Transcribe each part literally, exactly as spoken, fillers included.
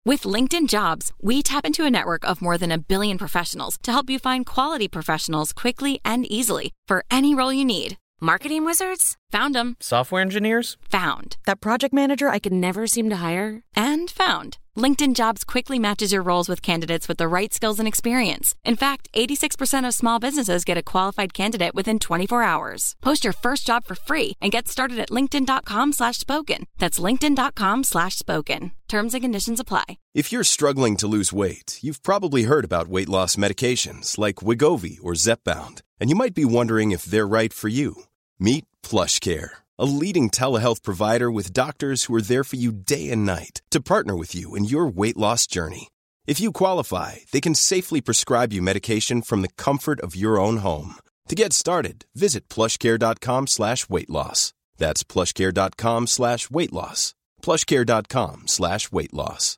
With LinkedIn Jobs, we tap into a network of more than a billion professionals to help you find quality professionals quickly and easily for any role you need. Marketing wizards? Found them. Software engineers? Found. That project manager I could never seem to hire? And found. LinkedIn Jobs quickly matches your roles with candidates with the right skills and experience. In fact, eighty-six percent of small businesses get a qualified candidate within twenty-four hours. Post your first job for free and get started at linkedin.com slash spoken. That's linkedin.com slash spoken. Terms and conditions apply. If you're struggling to lose weight, you've probably heard about weight loss medications like Wegovy or Zepbound, and you might be wondering if they're right for you. Meet PlushCare, a leading telehealth provider with doctors who are there for you day and night to partner with you in your weight loss journey. If you qualify, they can safely prescribe you medication from the comfort of your own home. To get started, visit plushcare.com slash weight loss. That's plushcare.com slash weight loss. plushcare.com slash weight loss.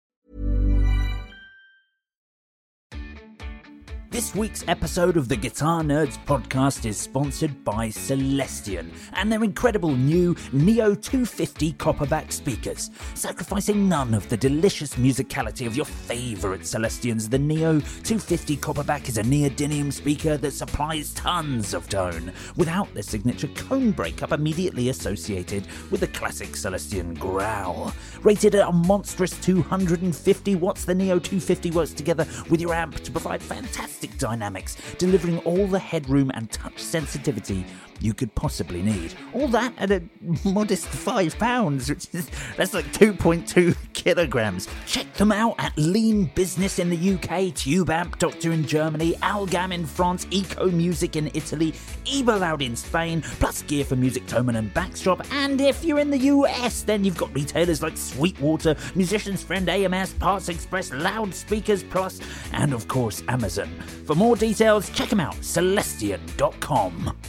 This week's episode of the Guitar Nerds podcast is sponsored by Celestion and their incredible new Neo two fifty Copperback speakers. Sacrificing none of the delicious musicality of your favourite Celestions, the Neo two fifty Copperback is a neodymium speaker that supplies tons of tone without the signature cone breakup immediately associated with the classic Celestion growl. Rated at a monstrous two hundred fifty watts, the Neo two fifty works together with your amp to provide fantastic dynamics, delivering all the headroom and touch sensitivity you could possibly need. All that at a modest five pounds, which is that's like two point two kilograms. Check them out at Lean Business in the U K, Tube Amp Doctor in Germany, Algam in France, Eco Music in Italy, Eberloud in Spain, plus Gear for Music, Thomann and Backstrop. And if you're in the U S, then you've got retailers like Sweetwater, Musician's Friend A M S, Parts Express, Loudspeakers Plus, and of course Amazon. For more details, check them out, celestion dot com.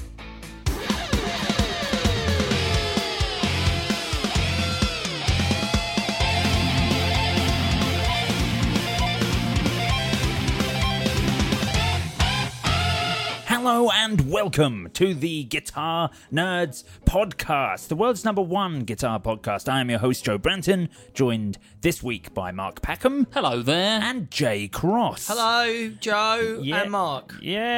Hello and welcome to the Guitar Nerds podcast, the world's number one guitar podcast. I am your host, Joe Branton, joined this week by Mark Packham. Hello there. And Jay Cross. Hello, Joe Yeah. and Mark.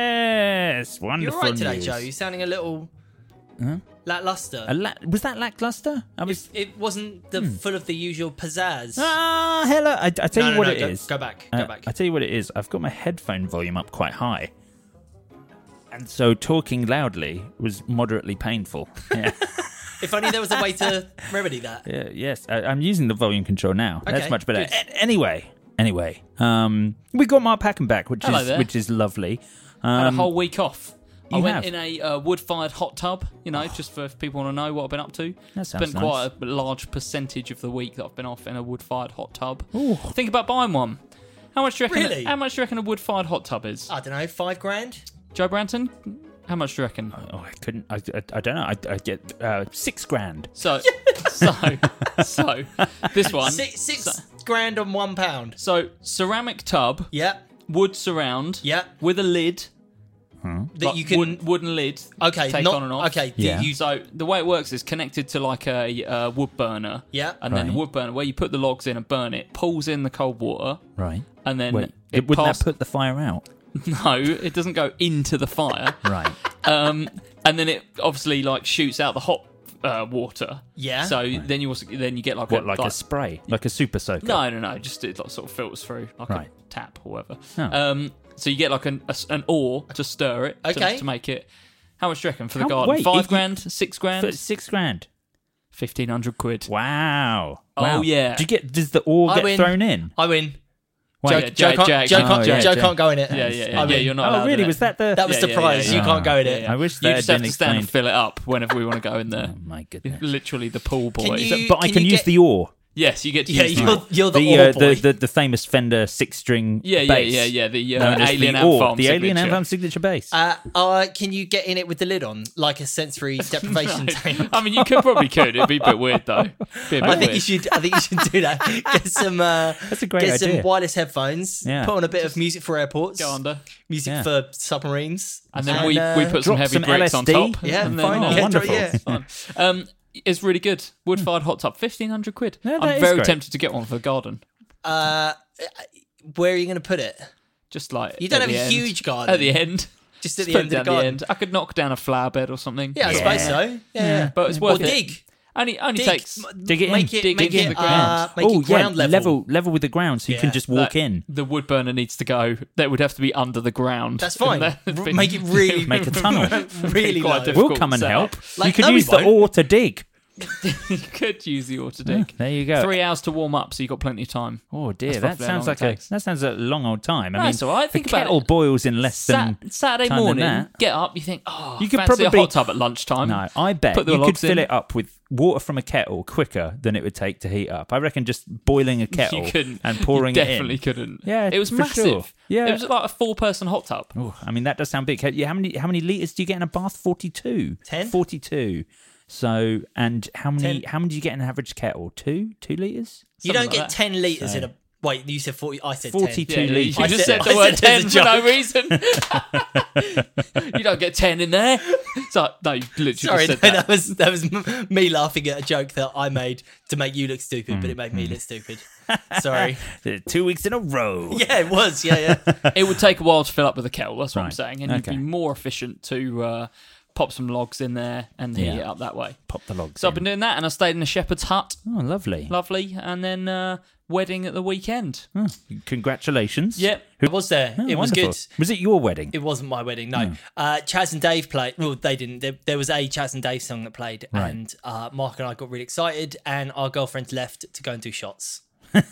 Yes, wonderful You're all right today, news. Joe. You're sounding a little Huh? lackluster. A la- was that lackluster? I was. It, it wasn't the full of the usual pizzazz. Ah, hello. I, I tell No, you no, what no, it go- is. go back, Uh, go back. I tell you what it is. I've got my headphone volume up quite high. And so talking loudly was moderately painful. Yeah. If only there was a way to remedy that. Yeah, yes, I, I'm using the volume control now. Okay, That's much better. good. A- anyway, anyway, um, we got Mark Packham back, which Hello is there. which is lovely. Had a Um, whole week off. I you went have? in a uh, wood-fired hot tub, you know, just for if people want to know what I've been up to. That sounds Spent nice. quite a large percentage of the week that I've been off in a wood-fired hot tub. Ooh. Think about buying one. How much do you reckon? Really? How much do you reckon a wood-fired hot tub is? I don't know, five grand? Joe Branton, how much do you reckon? Oh, I couldn't. I, I, I don't know. I, I get uh, six grand. So, so, so, this one. Six, six So, grand on one pound. so ceramic tub, Yep. wood surround, Yep. with a lid. That like you can. wood, wooden lid. okay, take not. on and off. Okay, Yeah. do you. So the way it works is connected to like a uh, wood burner. Yeah. And then the Right. wood burner, where you put the logs in and burn it, pulls in the cold water, Right. and then Wait, it wouldn't pass- that put the fire out? No, it doesn't go into the fire. Right. um, and then it obviously like shoots out the hot uh, water. Yeah. So then you also then you get like What, a like a spray, like a super soaker? no no no just it like, sort of filters through like Right. a tap or whatever. Oh. Um, so you get like an a, an oar to stir it to, Okay. to make it. How much do you reckon for the How- garden? wait, Five if you- grand, six grand, For six grand. fifteen hundred quid. Wow. Oh, Wow. yeah. Do you get? Does the ore I get win. thrown in? I win. Wow. Joe, Yeah, Joe, Jay- can't, Jay- Joe, oh, can't, yeah, Joe Jay. can't go in it. Yeah, yeah, I yeah. win. yeah you're not. Oh, allowed really? in Was it. that the? That was Yeah, the yeah, prize. yeah, You yeah. can't go in Yeah, it. yeah. I wish You that just had have been to stand and explained. fill it up whenever we want to go in there. Oh my goodness. Literally the pool boy. Can you- But I can can you use get- the ore. Yes, you get to Yeah, use the you're, ore. you're the, The, ore uh, boy. the, the the famous Fender six string Yeah, yeah, bass. yeah, yeah. The uh, known as Alien the Ant ore, Farm the Alien Ant signature. Farm signature bass. Uh, uh, can you get in it with the lid on, like a sensory deprivation tank? I mean, you could probably could. It'd be a bit weird though. Be a bit I think weird. you should. I think you should do that. Get some. Uh, That's a great get idea. some wireless headphones. Yeah. Put on a bit of music for airports. Go under, Music Yeah. for submarines. and then we, uh, we put some drop heavy some bricks on L S D. top. Yeah, and fine. then, Oh, Yeah, wonderful. yeah. it's fine. Um, it's really good. Wood-fired hot tub, fifteen hundred quid. Yeah, that I'm is very great. tempted to get one for the garden. Uh, where are you going to put it? Just like You don't at have the a end. huge garden. At the end. Just at Just the put end it of the down garden. end. I could knock down a flower bed or something. Yeah, I Yeah. suppose so. Yeah, yeah. But it's Or worth it. dig. Only only Dig. takes M- Dig it in. make it, Dig make into it, the uh, ground. make oh it ground yeah, level. level level with the ground, so you Yeah. can just walk that- in. The wood burner needs to go. That would have to be under the ground. That's fine. And that'd R- be- make it really Make a tunnel. really quite low. difficult. We'll come and setup. help. Like, you could no, we use the won't. oar to dig. You could use the auto dig. There you go. Three hours to warm up, so you've got plenty of time. Oh dear, That's that roughly how sounds long like it a takes. that sounds a long old time. I No, mean, it's all right. the Think about kettle it. boils in less Sat- than Saturday time than morning, that. get up, you think, oh, You could fancy probably- a hot tub at lunchtime. No, I bet Put the you could logs fill in. it up with water from a kettle quicker than it would take to heat up. I reckon just boiling a kettle You couldn't. and pouring you it in. definitely couldn't. Yeah, it was for massive. sure. Yeah. It was like a four-person hot tub. Oh, I mean that does sound big. Yeah, how many how many liters do you get in a bath? Forty-two. Ten? Forty-two. So, and how many? Ten. How many do you get in an average kettle? Two, two liters. You Something don't like get that. ten litres So- in a... Wait, you said forty. I said Forty-two ten. Yeah, litres. you I just said- said I the word said it ten as for a no reason. You don't get ten in there. So no, you literally Sorry, just no, said that. was that was m- me laughing at a joke that I made to make you look stupid, Mm, but it made me look stupid. Sorry. Two weeks in a row. Yeah, it was. Yeah, yeah. It would take a while to fill up with a kettle. That's what I'm Right. saying, and Okay. you'd be more efficient to uh, pop some logs in there and heat Yeah. it up that way. Pop the logs. So I've in. been doing that, and I stayed in a shepherd's hut. Oh, lovely. Lovely, and then uh, wedding at the weekend. Oh, congratulations. Yep. I was there. Oh, it was wonderful. good. Was it your wedding? It wasn't my wedding, no. Uh, Chaz and Dave played. Well, they didn't. There, there was a Chaz and Dave song that played, Right. and uh, Mark and I got really excited, and our girlfriends left to go and do shots.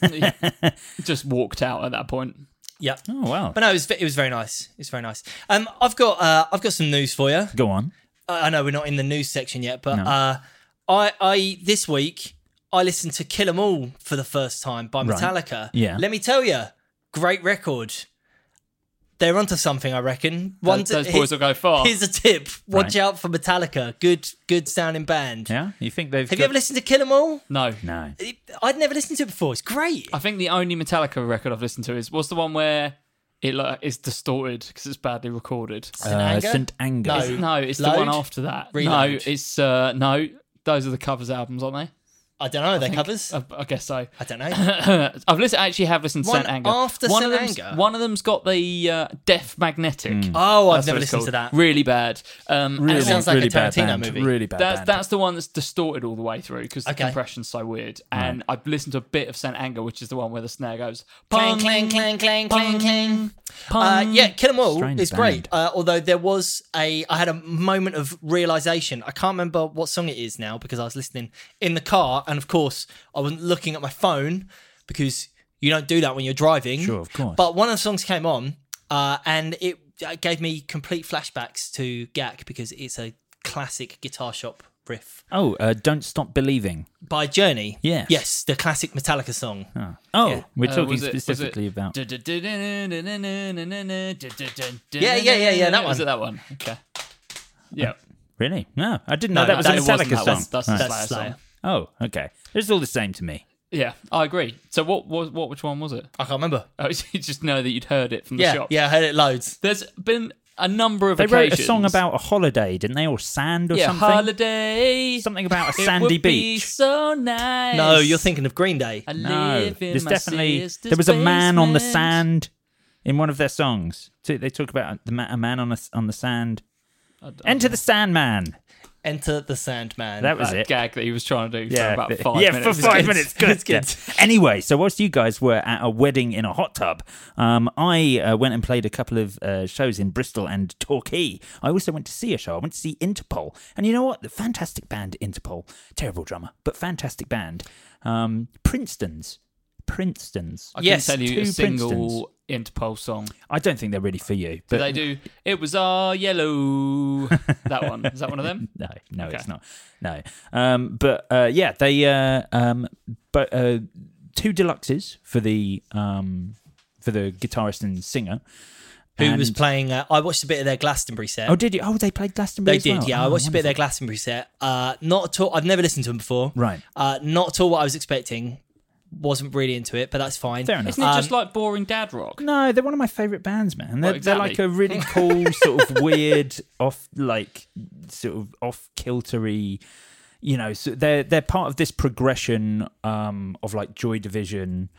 Just walked out at that point. Yep. Oh wow. But no, it was it was very nice. It was very nice. Um, I've got uh, I've got some news for you. Go on. I I know we're not in the news section yet, but No. uh, I I this week I listened to Kill 'Em All for the first time by Right. Metallica. Yeah. Let me tell you, great record. They're onto something, I reckon. One Those, those boys will go far. Here's a tip: watch Right. out for Metallica. Good, good sounding band. Yeah. You think they've? Have got... you ever listened to Kill 'Em All? No. No. It- I'd never listened to it before. It's great. I think the only Metallica record I've listened to is was the one where it like is distorted because it's badly recorded. Uh, Anger? Saint Anger. No. No, it's the Load? one after that. Reload? No, it's uh, no. Those are the covers albums, aren't they? I don't know. Are they think- covers? I, I guess so. I don't know. I've listened. I actually have listened to One Saint Anger. after one Saint of them's, Anger? One of them's got the uh, Deaf Magnetic. Oh, I've That's what never it's listened to called. that. Really bad. Um, Really, and sounds like a really bad Tarantino band. movie. Really bad That's band. that's the one that's distorted all the way through because the Okay. compression's so weird. And I've listened to a bit of Saint Anger, which is the one where the snare goes Clang, pong, clang, clang, clang, clang, clang. pong. Uh, yeah, Kill 'Em All Strange is band. great. Uh, although there was a, I had a moment of realization. I can't remember what song it is now because I was listening in the car, and of course I wasn't looking at my phone because you don't do that when you're driving. Sure, of course. But one of the songs came on, uh, and it uh, gave me complete flashbacks to G A C because it's a classic guitar shop riff Oh, uh, Don't Stop Believing. by Journey. Yes. yes, the classic Metallica song. Oh, oh Yeah. we're Uh, talking was it- was specifically it- about. Yeah, yeah, yeah, yeah, that Was one. it that one? Okay. Yeah. Really? No, I didn't know No, that was that a wasn't Metallica that song. one. That's the Right. That's Slayer Slayer. song. Oh, okay. It's all the same to me. Yeah, I agree. So what was what? Which one was it? I can't remember. Oh, you just know that you'd heard it from the Yeah, shop. yeah, I heard it loads. There's been a number of They wrote occasions. a song about a holiday, didn't they? Or sand or yeah, something? holiday. Something about a It sandy would be beach. so nice. No, you're thinking of Green Day. I No, live in there's my definitely sister's there was a man on the basement. sand in one of their songs. So they talk about the ma- a man on a, on the sand. Enter the Sandman. Enter the Sandman. That was That it. gag that he was trying to do Yeah, for about th- five yeah, minutes. for five good. minutes. Good, It's good. Yeah. Anyway, so whilst you guys were at a wedding in a hot tub, um, I uh, went and played a couple of uh, shows in Bristol and Torquay. I also went to see a show. I went to see Interpol, and you know what? The fantastic band Interpol. Terrible drummer, but fantastic band. Um, Princeton's. Princeton's. I Yes, couldn't tell you two a single Interpol song. I don't think they're really for you. Do But they do It Was Our Yellow? That one. Is that one of them? No, no, Okay. it's not. No, um, but uh, yeah, they uh, um, but uh, two deluxes for the um, for the guitarist and singer. Who was And- playing? Uh, I watched a bit of their Glastonbury set. Oh, did you? Oh, they played Glastonbury. They as did, well? yeah. I Oh, watched a bit of their wonderful. Glastonbury set. Uh, not at all. I've never listened to them before. Right. Uh, not at all what I was expecting. Wasn't really into it, but that's fine. Fair enough. Isn't it Um, just like boring dad rock? No, they're one of my favourite bands, man. They're, Well, they're exactly. like a really cool, sort of weird, off, like, sort of off kiltery. You know, so they're they're part of this progression um, of like Joy Division.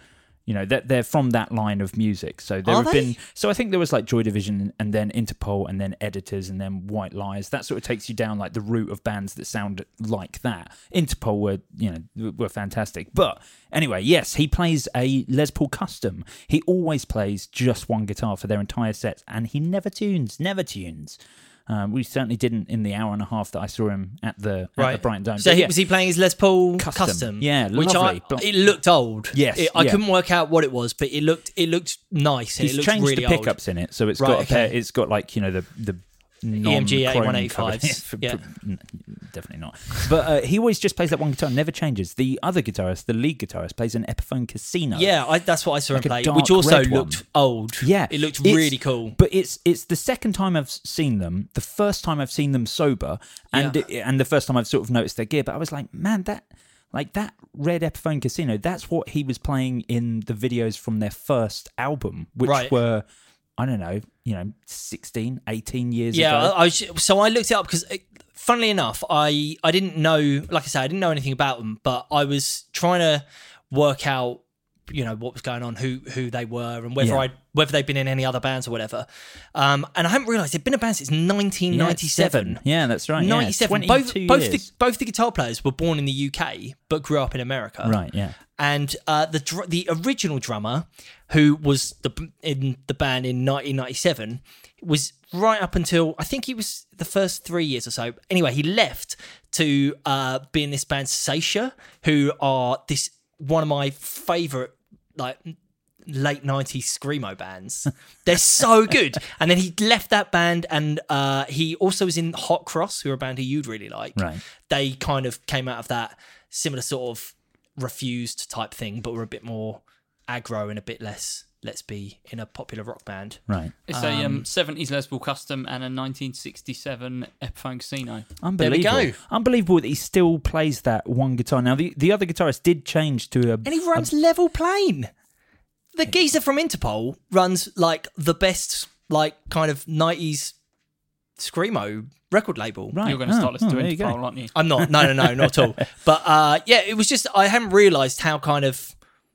You know, they're, they're from that line of music. So there Are have they? been. So I think there was like Joy Division, and then Interpol, and then Editors, and then White Lies. That sort of takes you down like the route of bands that sound like that. Interpol were, you know, were fantastic. But anyway, yes, he plays a Les Paul Custom. He always plays just one guitar for their entire set, and he never tunes, never tunes. Um, we certainly didn't in the hour and a half that I saw him at the, at Right. the Brighton Dome. So But he, yeah, was he playing his Les Paul Custom. Custom? Yeah, which lovely, I, but- it looked old. Yes, It- I yeah. couldn't work out what it was, but it looked it looked nice. And he's it looked changed really the pickups in it, so it's Right, got a pair, okay. it's got like, you know, the the E M G non-chrome eighty-one eighty-fives. covered- Yeah. N- definitely not. But uh, he always just plays that one guitar, never changes. The other guitarist, the lead guitarist, plays an Epiphone Casino. Yeah, I, that's what I saw Like him a play, dark which also red looked one. old. Yeah, it looked it's- really cool. But it's it's the second time I've seen them. The first time I've seen them sober, and Yeah. it, and the first time I've sort of noticed their gear. But I was like, man, that like that red Epiphone Casino. That's what he was playing in the videos from their first album, which Right. were, I don't know, you know, sixteen, eighteen years Yeah, ago. I, I was, so I looked it up because, funnily enough, I I didn't know, like I said, I didn't know anything about them, but I was trying to work out, you know, what was going on, who who they were, and whether Yeah. I whether they'd been in any other bands or whatever. Um, and I hadn't realised they'd been a band since nineteen ninety-seven. Yeah, that's right. yeah, ninety-seven. Both twenty-two both the, years. both the guitar players were born in the U K but grew up in America. Right, yeah. And uh, the dr- the original drummer, who was the in the band in nineteen ninety-seven, was right up until I think he was the first three years or so. Anyway, he left to uh, be in this band Satia, who are this one of my favourite like late nineties screamo bands. They're so good. And then he left that band, and uh, he also was in Hot Cross, who are a band who you'd really like. Right. They kind of came out of that similar sort of refused type thing, but were a bit more aggro and a bit less, let's be in a popular rock band. Right. It's a um, seventies Les Paul Custom and a nineteen sixty-seven Epiphone Casino. Unbelievable. There we go. Unbelievable that he still plays that one guitar. Now, the, the other guitarist did change to a... And he runs level plane. The geezer from Interpol runs like the best, like kind of nineties screamo record label. Right. You're going to start Oh, listening oh, to there you go. Interpol, aren't you? I'm not. No, no, no, not at all. But uh, yeah, it was just I hadn't realised how kind of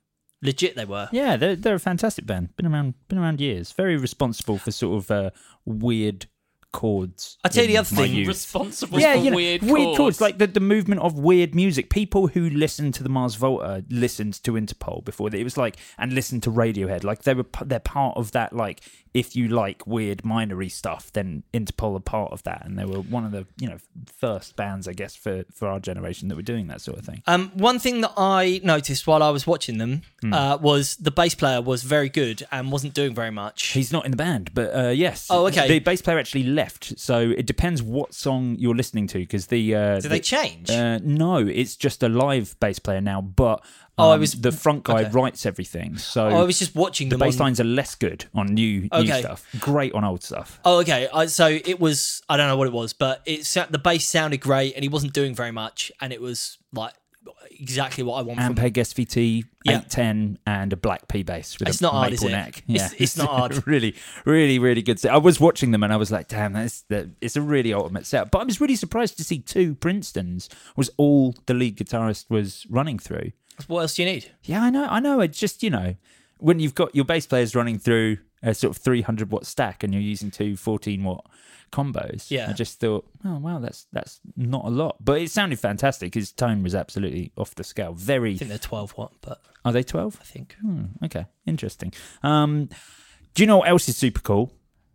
legit they were. Yeah, they're, they're a fantastic band. Been around been around years. Very responsible for sort of uh, weird chords. I'll tell you the in other my thing, youth. Responsible Yeah, for you know, weird, chords. chords. like the, the movement of weird music. People who listened to the Mars Volta listened to Interpol before. It was like, and listened to Radiohead. Like they were, p- they're part of that. Like if you like weird minory stuff, then Interpol are part of that, and they were one of the you know first bands, I guess, for for our generation that were doing that sort of thing. Um, one thing that I noticed while I was watching them Hmm. uh, was the bass player was very good and wasn't doing very much. He's not in the band, but uh, yes. Oh, okay. The bass player actually left, so it depends what song you're listening to. Because the uh, Did the- they change? Uh, no, it's just a live bass player now. But Oh, I um, was- the front guy okay. writes everything. So oh, I was just watching the them. bass on... lines are less good on new new Okay. stuff. Great on old stuff. Oh, okay. I, so it was. I don't know what it was, but it sa- the bass sounded great, and he wasn't doing very much, and it was like exactly what I want from. Ampeg S V T Yeah. eight ten and a black P bass with It's a not hard, maple is it? neck. It's- Yeah, it's not hard. really, really, really good set. I was watching them and I was like, damn, that's the, it's a really ultimate set. But I was really surprised to see two Princetons was all the lead guitarist was running through. What else do you need? Yeah, I know, I know. It's just, you know, when you've got your bass players running through a sort of three hundred watt stack and you're using two fourteen watt combos. Yeah. I just thought, oh, wow, that's that's not a lot. But it sounded fantastic. His tone was absolutely off the scale. Very. I think they're twelve watt, but Are they twelve? I think Hmm, okay, interesting. Um, do you know what else is super cool?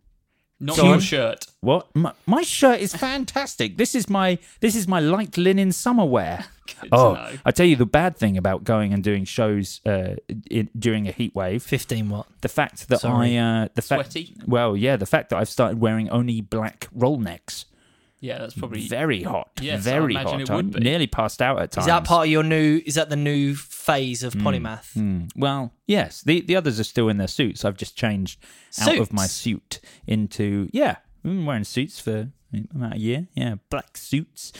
Not Go your on. shirt. What? My, my shirt is fantastic. This is my this is my light linen summer wear. Good Oh, to know. I tell you the bad thing about going and doing shows uh, in, during a heat wave. fifteen watt. The fact that Sorry. I uh, the fact Sweaty? well, yeah, the fact that I've started wearing only black roll necks. Yeah, that's probably Very hot. Yes, I very imagine hot. it would I'm be. nearly passed out at times. Is that part of your new? Is that the new phase of polymath? Hmm. Well, yes. The the others are still in their suits. I've just changed out of my Suits? suit into yeah. I've been wearing suits for about a year. Yeah, black suits.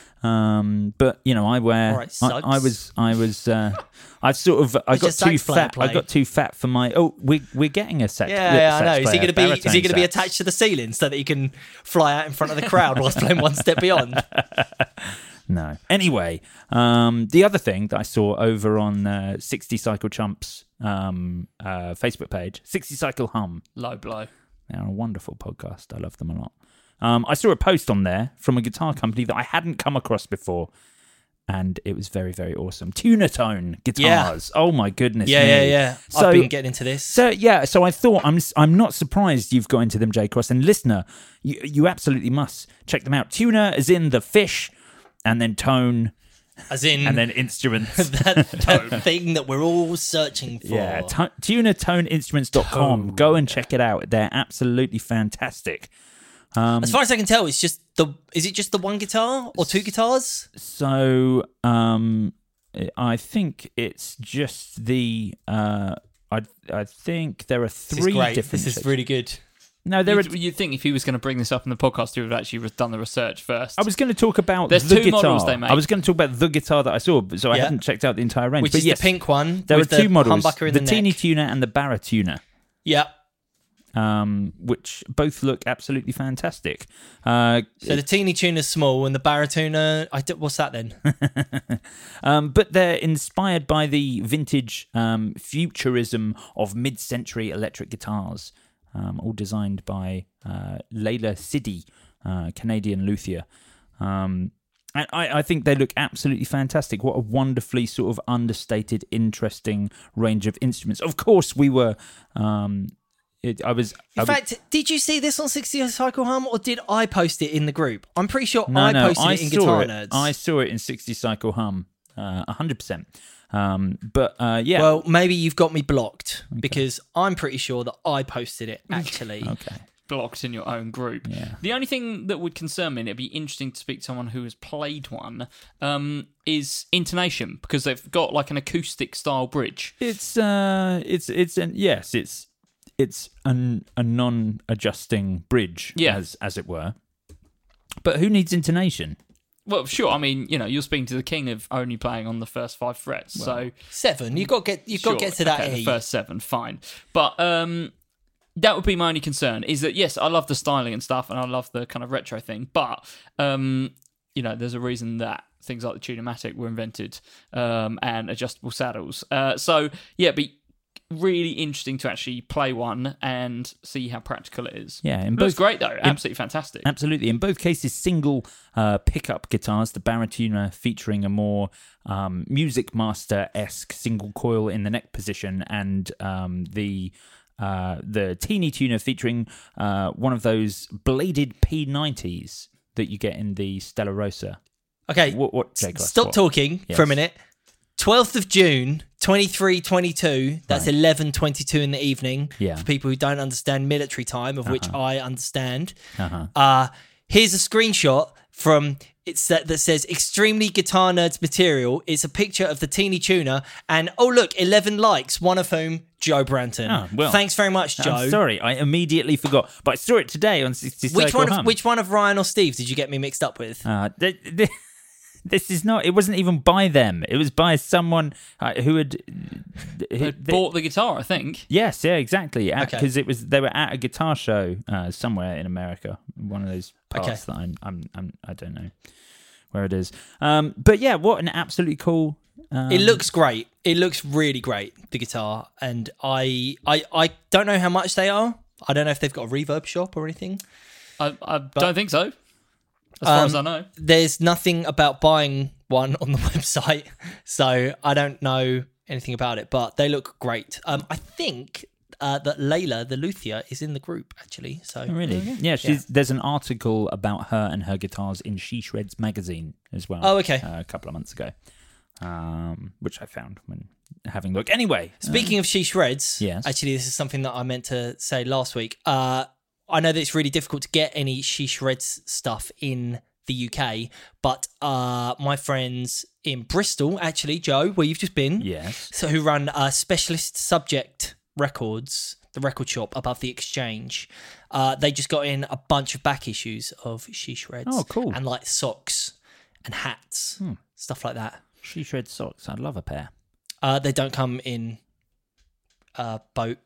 Um, but you know, I wear. All right, I, suits. I was. I was. Uh, I've sort of. I Where's got your too sax player fat. I play? got too fat for my. Oh, we we're getting a sax. Yeah, yeah, I sax know. Is he player, going to be? Is he baritone going to be sax. attached to the ceiling so that he can fly out in front of the crowd whilst playing One Step Beyond? No. Anyway, um, the other thing that I saw over on uh, sixty Cycle Chumps um, uh, Facebook page, sixty Cycle Hum. Low blow. They're a wonderful podcast. I love them a lot. Um, I saw a post on there from a guitar company that I hadn't come across before, and it was very, very awesome. Tuner Tone guitars. Yeah. Oh my goodness. Yeah, me. yeah, yeah. So, I've been getting into this. So yeah, so I thought I'm I'm not surprised you've got into them, J Cross. And listener, you you absolutely must check them out. Tuner is in the fish, and then tone, as in, and then instruments. that, that thing that we're all searching for. Yeah, to- tuner tone instruments dot com. Tone. Go and check it out. They're absolutely fantastic. Um, as far as I can tell, it's just the. Is it just the one guitar or two guitars? So um, I think it's just the. Uh, I I think there are three this is great. different. This is really good. No, there You'd, are. you'd think if he was going to bring this up in the podcast, he would have actually done the research first. I was going to talk about There's the two guitar. models they make. I was going to talk about the guitar that I saw, but so I Yeah. hadn't checked out the entire range. Which but is yes, the pink one. there are with two the models: humbucker in the the, Teeny neck. Tuner and the Barra Tuner. Yeah. Um, which both look absolutely fantastic. Uh, So the Teeny Tuner's small and the Baratuner, I d- what's that then? um, but they're inspired by the vintage um, futurism of mid-century electric guitars, um, all designed by uh, Layla Siddy, uh, Canadian luthier. Um, and I, I think they look absolutely fantastic. What a wonderfully sort of understated, interesting range of instruments. Of course, we were... Um, It, I was. In I was, fact, did you see this on sixty Cycle Hum or did I post it in the group? I'm pretty sure no, I no, posted I it in saw Guitar it. Nerds. I saw it in sixty Cycle Hum, uh, one hundred percent. Um, but uh, yeah. Well, maybe you've got me blocked because I'm pretty sure that I posted it actually. okay. Blocked in your own group. Yeah. The only thing that would concern me, and it'd be interesting to speak to someone who has played one, um, is intonation because they've got like an acoustic style bridge. It's uh, it's it's an yes, it's it's an, a non-adjusting bridge, Yeah. as as it were. But who needs intonation? Well, sure. I mean, you know, you're speaking to the king of only playing on the first five frets, so Seven. You've got to get. You've sure, got to get to that okay, E. the first seven, fine. But um, that would be my only concern. Is that yes, I love the styling and stuff, and I love the kind of retro thing, but um, you know, there's a reason that things like the Tune-O-Matic were invented, um, and adjustable saddles. Uh, so yeah, it'd be really interesting to actually play one and see how practical it is. Yeah, in It was both- great though, absolutely fantastic. Absolutely. In both cases, single uh, pickup guitars, the Baratuner featuring a more um, Music Master-esque single coil in the neck position, and um, the uh, the Teeny Tuner featuring uh, one of those bladed P nineties that you get in the Stella Rosa. Okay. What? what Jake, Stop what? talking Yes. for a minute. twelfth of June, twenty-three twenty-two. That's Right. eleven twenty-two in the evening. Yeah. For people who don't understand military time, of which I understand. Uh-huh. Uh, here's a screenshot from it's that, that says extremely Guitar Nerds material. It's a picture of the Teeny Tuner, and oh look, eleven likes. One of whom Joe Branton. Oh, well, thanks very much, Joe. I'm sorry, I immediately forgot, but I saw it today on sixty Which Cycle one? Of, Hum. which one of Ryan or Steve did you get me mixed up with? Uh, th- th- this is not. It wasn't even by them. It was by someone uh, who had who, They bought the guitar, I think. Yes, yeah, exactly. Okay. Because it was they were at a guitar show uh, somewhere in America, one of those parts Okay. that I'm, I'm, I'm, I don't know where it is. Um, but yeah, what an absolutely cool. Um, It looks great. It looks really great, the guitar. And I, I, I don't know how much they are. I don't know if they've got a reverb shop or anything. I, I don't think so, as far Um, as I know. There's nothing about buying one on the website, so I don't know anything about it. But they look great. Um, I think uh, that Layla, the luthier, is in the group actually. So Oh, really? Yeah, she's, there's an article about her and her guitars in She Shreds magazine as well. Oh, okay. Uh, a couple of months ago, um, which I found when having a look. Anyway, Speaking of She Shreds, Yes. actually, this is something that I meant to say last week. Uh, I know that it's really difficult to get any She Shreds stuff in the U K, but uh, my friends in Bristol, actually, Joe, where you've just been, yes. so who run uh, Specialist Subject Records, the record shop above the Exchange, uh, they just got in a bunch of back issues of She Shreds. Oh, cool. And like socks and hats, Hmm. stuff like that. She Shreds socks. I'd love a pair. Uh, they don't come in uh, boat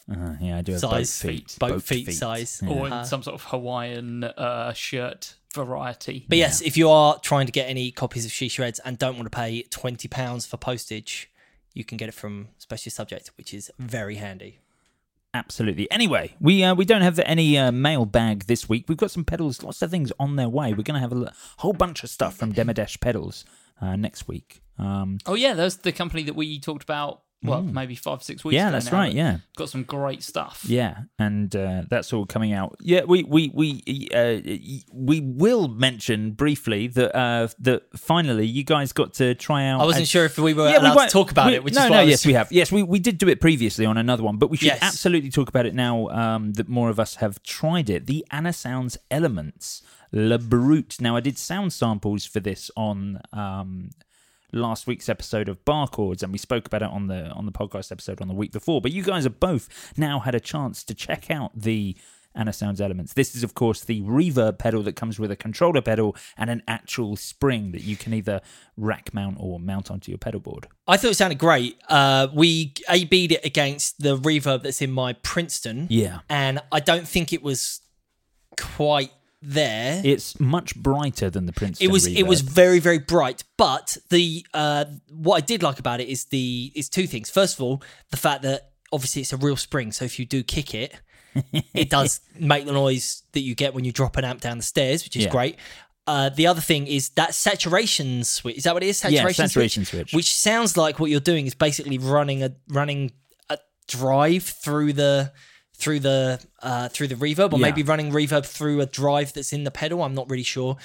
Uh, yeah, I do have size, boat feet. boat, feet, size, Yeah. Or in Uh, some sort of Hawaiian uh, shirt variety. But yes, if you are trying to get any copies of She Shreds and don't want to pay twenty pounds for postage, you can get it from Special Subject, which is very handy. Absolutely. Anyway, we uh, we don't have any uh, mailbag this week. We've got some pedals, lots of things on their way. We're going to have a l- whole bunch of stuff from Demodesh Pedals uh, next week. Um, Oh yeah, that's the company that we talked about. Well, maybe five six weeks. yeah, ago that's now, right. that Yeah. got some great stuff. Yeah, and uh, that's all coming out. Yeah, we we we uh, we will mention briefly that uh, that finally you guys got to try out. I wasn't a- sure if we were Yeah, allowed won't- to talk about we- it, which no, is no, why I was- yes, we have. Yes, we, we did do it previously on another one, but we should Yes. absolutely talk about it now um, that more of us have tried it. The Anasounds Elements Le Brute. Now, I did sound samples for this on um, last week's episode of Barchords, and we spoke about it on the on the podcast episode on the week before. But you guys have both now had a chance to check out the Anasounds Elements. This is, of course, the reverb pedal that comes with a controller pedal and an actual spring that you can either rack mount or mount onto your pedal board. I thought it sounded great. Uh, we A B'd it against the reverb that's in my Princeton. Yeah. And I don't think it was quite there. It's much brighter than the Princeton It was reverb. it was very very bright, but the uh, what I did like about it is the is two things. First of all, the fact that obviously it's a real spring, so if you do kick it, it does make the noise that you get when you drop an amp down the stairs, which is Yeah. great. Uh, the other thing is that saturation switch. Is that what it is? Yeah, Saturation, saturation switch. Which sounds like what you're doing is basically running a running a drive through the through the uh, through the reverb, or Yeah. maybe running reverb through a drive that's in the pedal. I'm not really sure.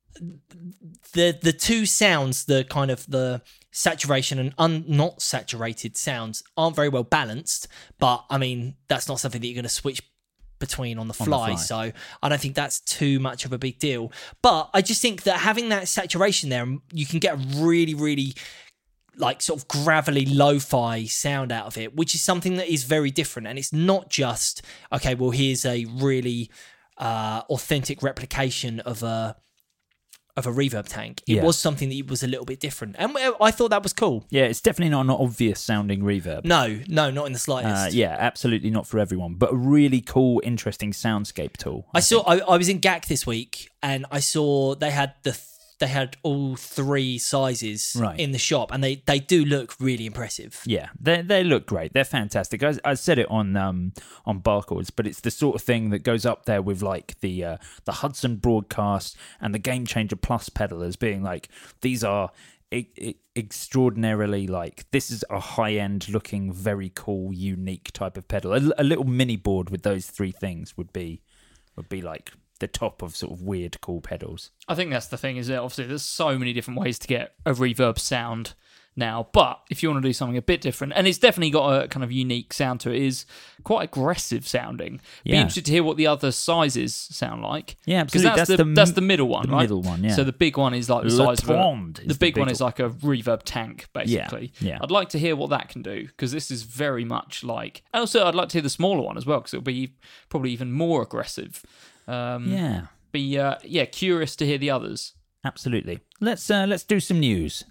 The the two sounds, the kind of the saturation and un, not saturated sounds, aren't very well balanced. But I mean, that's not something that you're going to switch between on the On the fly, fly. so I don't think that's too much of a big deal. But I just think that having that saturation there, you can get a really, really like sort of gravelly lo-fi sound out of it, which is something that is very different. And it's not just, okay, well, here's a really uh, authentic replication of a of a reverb tank. It Yeah. was something that was a little bit different, and I thought that was cool. Yeah, it's definitely not an obvious sounding reverb. No, no, not in the slightest. Uh, yeah, absolutely not for everyone, but a really cool, interesting soundscape tool. I saw. I, I was in G A C this week, and I saw they had the they had all three sizes Right. in the shop, and they, they do look really impressive. Yeah, they they look great. They're fantastic. I, I said it on um on Barchords, but it's the sort of thing that goes up there with like the uh, the Hudson Broadcast and the Game Changer Plus pedal as being like, these are e- e- extraordinarily like, this is a high end looking, very cool, unique type of pedal. A, a little mini board with those three things would be would be like the top of sort of weird cool pedals. I think that's the thing, is that obviously there's so many different ways to get a reverb sound now, but if you want to do something a bit different, and it's definitely got a kind of unique sound to it, it is quite aggressive sounding. Be Yeah. interested to hear what the other sizes sound like. Yeah, 'Cause absolutely. That's, That's the, the that's the middle one, the right? middle one, yeah. So the big one is like the Le size of a, Trond is the the big one big is like a reverb tank, basically. yeah. I'd like to hear what that can do, because this is very much like. And also, I'd like to hear the smaller one as well, because it'll be probably even more aggressive. Um, Yeah. Be uh, yeah, curious to hear the others. Absolutely. Let's uh, let's do some news.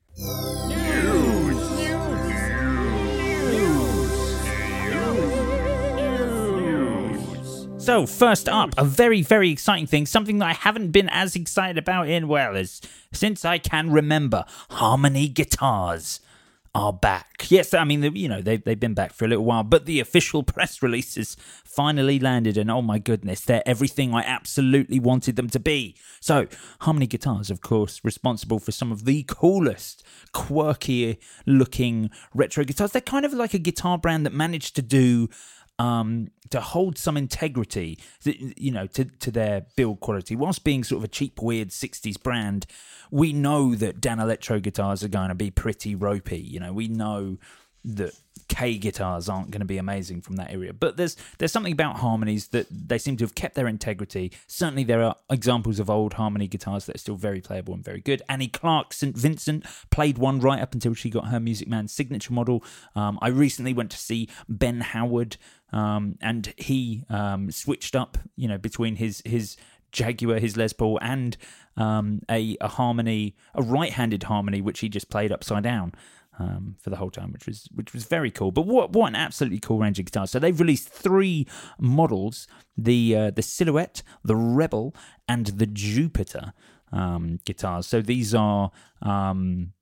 So first up, a very very exciting thing, something that I haven't been as excited about in well as since I can remember. Harmony guitars are back. Yes, I mean, you know, they've, they've been back for a little while, but the official press releases finally landed, and oh my goodness, they're everything I absolutely wanted them to be. So, Harmony Guitars, of course, responsible for some of the coolest, quirky looking retro guitars. They're kind of like a guitar brand that managed to do um to hold some integrity, you know, to to their build quality whilst being sort of a cheap, weird sixties brand. We know that Dan Electro guitars are going to be pretty ropey. You know, we know that K guitars aren't going to be amazing from that area, but there's there's something about Harmonies that they seem to have kept their integrity. Certainly there are examples of old Harmony guitars that are still very playable and very good. Annie Clark Saint Vincent played one right up until she got her Music Man signature model. um, I recently went to see Ben Howard, um, and he um, switched up, you know, between his his Jaguar, his Les Paul, and um, a, a Harmony, a right-handed Harmony, which he just played upside down. Um, for the whole time, which was which was very cool. But what what an absolutely cool range of guitars! So they've released three models: the uh, the Silhouette, the Rebel, and the Jupiter um, guitars. So these are um,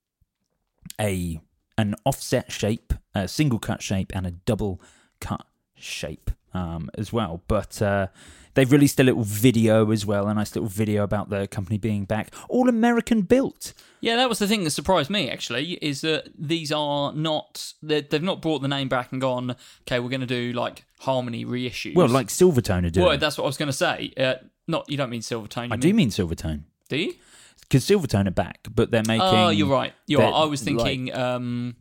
a an offset shape, a single cut shape, and a double cut shape um, as well. But uh, they've released a little video as well, a nice little video about the company being back, all American built. Yeah, that was the thing that surprised me, actually, is that these are not... They've not brought the name back and gone, okay, we're going to do, like, Harmony reissues. Well, like Silvertone are doing. Well, that's what I was going to say. Uh, not You don't mean Silvertone. You I mean, do mean Silvertone. Do you? Because Silvertone are back, but they're making... Oh, you're right. You're right. I was like- thinking... um,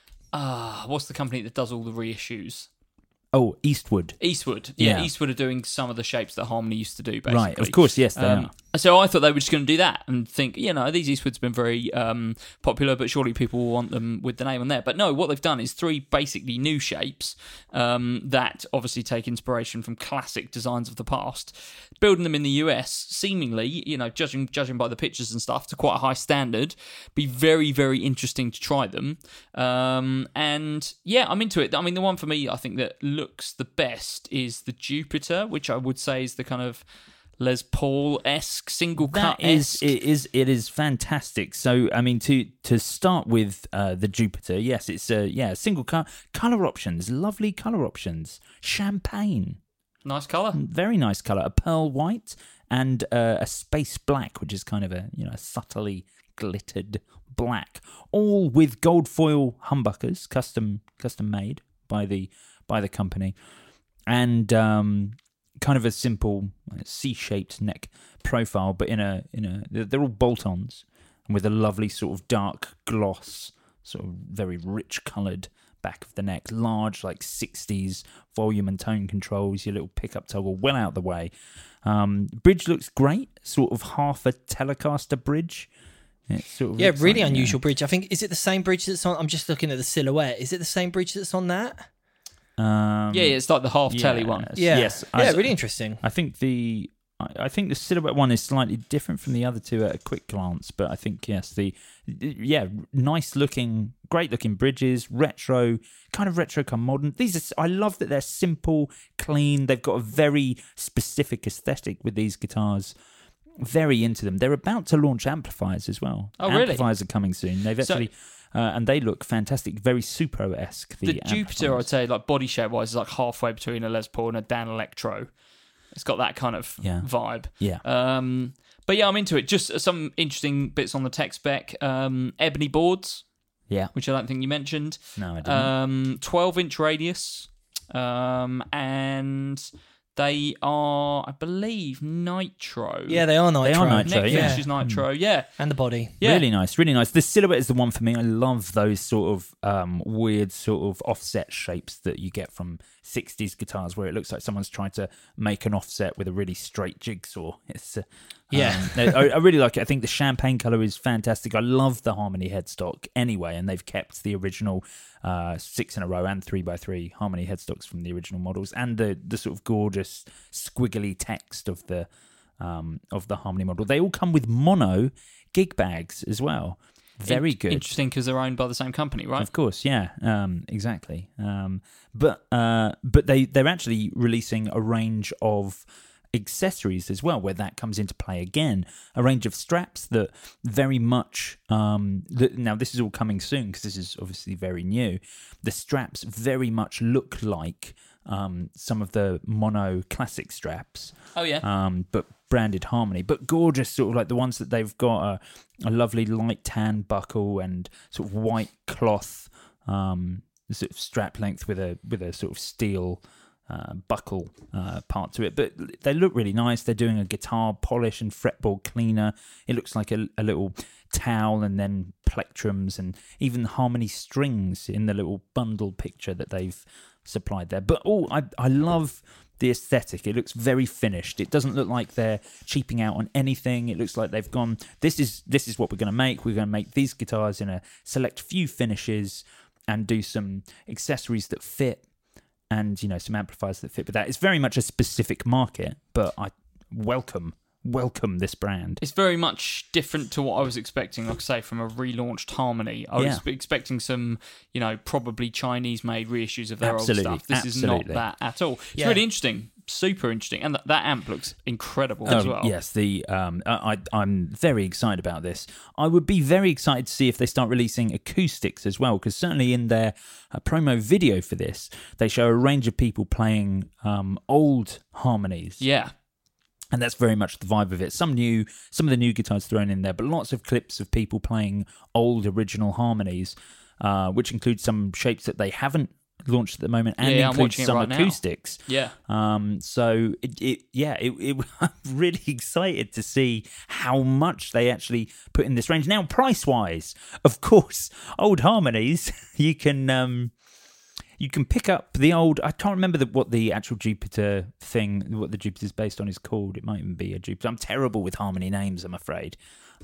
ah, what's the company that does all the reissues? Oh, Eastwood. Eastwood. Yeah, Yeah. Eastwood are doing some of the shapes that Harmony used to do, basically. Right, of course, yes, they Um, are. So I thought they were just going to do that and think, you know, these Eastwoods have been very um, popular, but surely people will want them with the name on there. But no, what they've done is three basically new shapes um, that obviously take inspiration from classic designs of the past, building them in the U S, seemingly, you know, judging judging by the pictures and stuff, to quite a high standard. Be very, very interesting to try them. Um, and yeah, I'm into it. I mean, the one for me, I think that looks the best is the Jupiter, which I would say is the kind of Les Paul-esque, single That cut is, it is, it is fantastic. So, I mean, to to start with uh, the Jupiter, yes, it's a yeah single cut, color options, lovely color options, champagne, Nice colour. very nice color, a pearl white and uh, a space black, which is kind of a you know subtly glittered black, all with gold foil humbuckers, custom custom made by the by the company, and um, kind of a simple C-shaped neck profile, but in a in a they're all bolt-ons and with a lovely sort of dark gloss, sort of very rich coloured back of the neck, large like sixties volume and tone controls, your little pickup toggle well out the way. Um, bridge looks great, sort of half a Telecaster bridge. It sort of Yeah, looks really like, unusual bridge. I think, is it the same bridge that's on? I'm just looking at the Silhouette. Is it the same bridge that's on that? Um, Yeah, it's like the half telly one. Yeah. Yes. Yeah, I, really interesting. I think the I I think the Silhouette one is slightly different from the other two at a quick glance, but I think yes, the yeah, nice looking, great looking bridges, retro, kind of retro come modern. These are I love that they're simple, clean. They've got a very specific aesthetic with these guitars. Very into them. They're about to launch amplifiers as well. Oh, really? Amplifiers are coming soon. They've So- actually. Uh, and they look fantastic, very Supro-esque. The, The Jupiter, I'd amplifiers. say, like body shape wise, is like halfway between a Les Paul and a Dan Electro. It's got that kind of Yeah. vibe. Yeah. Um, but yeah, I'm into it. Just some interesting bits on the tech spec. Um, ebony boards, Yeah. which I don't think you mentioned. No, I didn't. Um, twelve inch radius. Um, and they are, I believe, nitro. Yeah, they are nitro. They are nitro, Neck yeah. finish is nitro. Yeah. And the body. Yeah. Really nice, really nice. The Silhouette is the one for me. I love those sort of um, weird sort of offset shapes that you get from sixties guitars where it looks like someone's trying to make an offset with a really straight jigsaw. It's uh, Yeah. um, I, I really like it. I think the champagne colour is fantastic. I love the Harmony headstock anyway, and they've kept the original uh, six in a row and three by three Harmony headstocks from the original models, and the the sort of gorgeous squiggly text of the um, of the Harmony model. They all come with mono gig bags as well. Very In- good. Interesting because they're owned by the same company, right? Of course, yeah, um, exactly. Um, but uh, but they they're actually releasing a range of accessories as well, where that comes into play again. A range of straps that very much um, that, now this is all coming soon because this is obviously very new. The straps very much look like um, some of the mono classic straps. Oh, yeah. Um, but branded Harmony, but gorgeous, sort of like the ones that they've got a, a lovely light tan buckle and sort of white cloth um, sort of strap length with a with a sort of steel uh, buckle uh, part to it. But they look really nice. They're doing a guitar polish and fretboard cleaner. It looks like a, a little towel and then plectrums and even Harmony strings in the little bundle picture that they've supplied there. But oh, I I love the aesthetic. It looks very finished. It doesn't look like they're cheaping out on anything. It looks like they've gone, this is this is what we're going to make. We're going to make these guitars in a select few finishes and do some accessories that fit and, you know, some amplifiers that fit with that. It's very much a specific market, but I welcome welcome this brand. It's very much different to what I was expecting, like I say, from a relaunched Harmony. I was Yeah. expecting some, you know, probably Chinese-made reissues of their Absolutely, old stuff. This absolutely. is not that at all. It's Yeah. really interesting, super interesting, and th- that amp looks incredible as Oh, well. Yes, the um, I, I- I'm very excited about this. I would be very excited to see if they start releasing acoustics as well, because certainly in their uh, promo video for this, they show a range of people playing um, old harmonies. Yeah. And that's very much the vibe of it. Some new, some of the new guitars thrown in there, but lots of clips of people playing old original harmonies, uh, which include some shapes that they haven't launched at the moment, and Yeah, I'm includes watching it some right now. acoustics. Yeah. Um, so it, it yeah, it, it, I'm really excited to see how much they actually put in this range. Now, price wise, of course, old harmonies you can um, you can pick up the old. I can't remember the, what the actual Jupiter thing, what the Jupiter's based on, is called. It might even be a Jupiter. I'm terrible with harmony names, I'm afraid.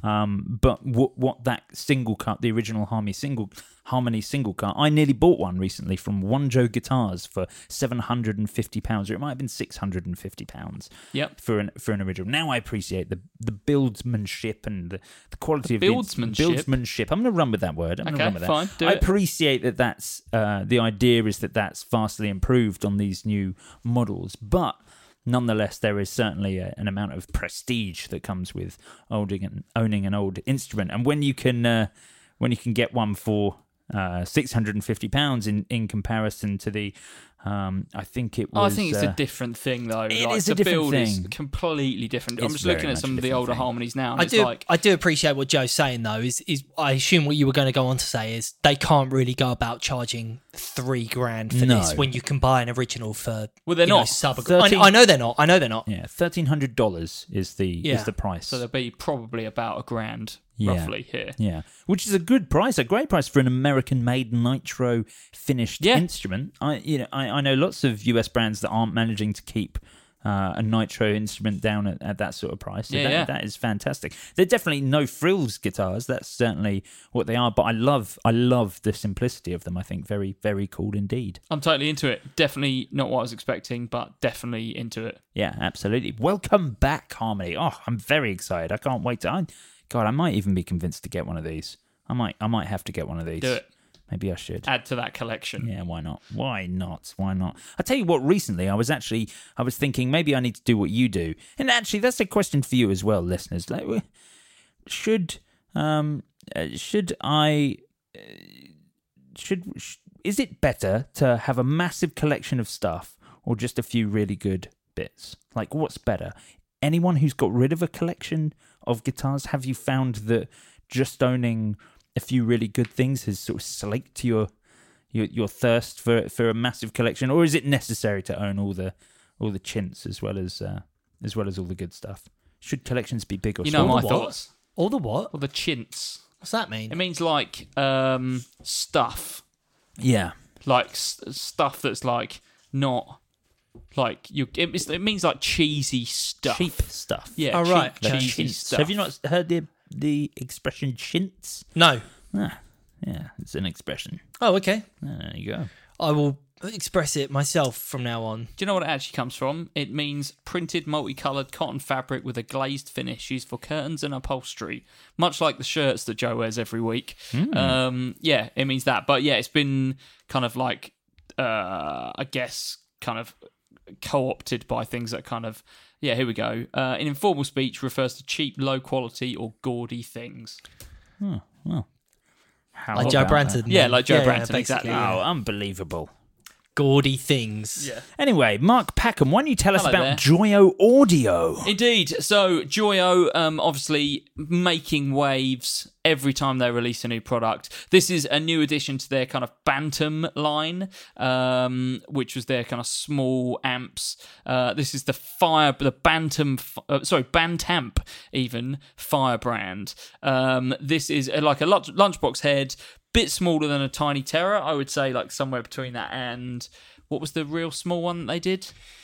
Um, but what what that single cut, the original Harmony single Harmony single cut, I nearly bought one recently from Wonjo Guitars for seven hundred and fifty pounds, or it might have been six hundred and fifty pounds. Yep. For an for an original. Now I appreciate the the buildsmanship and the, the quality The of buildsmanship? the buildsmanship. I'm going to run with that word. I'm going to Okay, run with that. fine, do I it. appreciate that. That's uh, the idea is that that's vastly improved on these new models, but nonetheless, there is certainly a, an amount of prestige that comes with owning an, owning an old instrument. And when you can, uh, when you can get one for uh, six hundred and fifty pounds in, in comparison to the, um, I think it Oh, was. I think it's uh, a different thing, though. it like, is the a different build is thing. completely different. I'm It's just looking very at much some a of the different older thing. harmonies now, and I it's do, like, I do appreciate what Joe's saying though. Is is I assume what you were going to go on to say is they can't really go about charging three grand for No. this when you can buy an original for Well, they're you know, not. sub. thirteen I, I know they're not. I know they're not. Yeah, thirteen hundred dollars is the Yeah. is the price. so they'll be probably about a grand, Yeah. roughly, here. Yeah, which is a good price, a great price for an American-made nitro finished Yeah. instrument. I, you know, I, I know lots of U S brands that aren't managing to keep uh, a nitro instrument down at, at that sort of price. So Yeah, that, yeah. that is fantastic. They're definitely no frills guitars. That's certainly what they are. But I love, I love the simplicity of them. I think very, very cool indeed. I'm totally into it. Definitely not what I was expecting, but definitely into it. Yeah, absolutely. Welcome back, Harmony. Oh, I'm very excited. I can't wait to. I, God, I might even be convinced to get one of these. I might, I might have to get one of these. Do it. Maybe I should. Add to that collection. Yeah, why not? Why not? Why not? I tell you what, recently I was actually, I was thinking maybe I need to do what you do. And actually, that's a question for you as well, listeners. Like, should, um, uh, should I, uh, should, sh- is it better to have a massive collection of stuff or just a few really good bits? Like, what's better? Anyone who's got rid of a collection of guitars, have you found that just owning a few really good things has sort of slaked your your your thirst for for a massive collection, or is it necessary to own all the all the chintz as well as uh, as well as all the good stuff? Should collections be big or You know small? my the what? thoughts. All the what? Or the chintz. What's that mean? It means like um, stuff. Yeah, Like s- stuff that's like not like you. It, it's- it means like cheesy stuff. cheap stuff. Yeah. Oh, cheap, right, Like okay. cheesy chintz. stuff. Have you not heard the the expression chintz? No. Ah, yeah, it's an expression. Oh, okay. Ah, there you go. I will express it myself from now on. Do you know what it actually comes from? It means printed multicolored cotton fabric with a glazed finish used for curtains and upholstery, much like the shirts that Joe wears every week. Um, yeah, it means that. But yeah, it's been kind of like, uh, I guess, kind of co-opted by things that kind of, yeah, here we go. Uh, in informal speech refers to cheap, low quality or gaudy things. Oh, well. How Like Joe about Branton. Yeah, like Joe Yeah, Branton, basically, exactly. yeah. that? Oh, unbelievable. Gaudy things. Yeah. Anyway, Mark Packham, why don't you tell us Hello about there. Joyo Audio? Indeed. So Joyo, um, obviously making waves every time they release a new product. This is a new addition to their kind of Bantam line, um, which was their kind of small amps. Uh, this is the Fire, the Bantam, uh, sorry, Bantamp even Firebrand. Um, this is a, like a lunch, lunchbox head, bit smaller than a Tiny Terror. I would say like somewhere between that and what was the real small one that they did?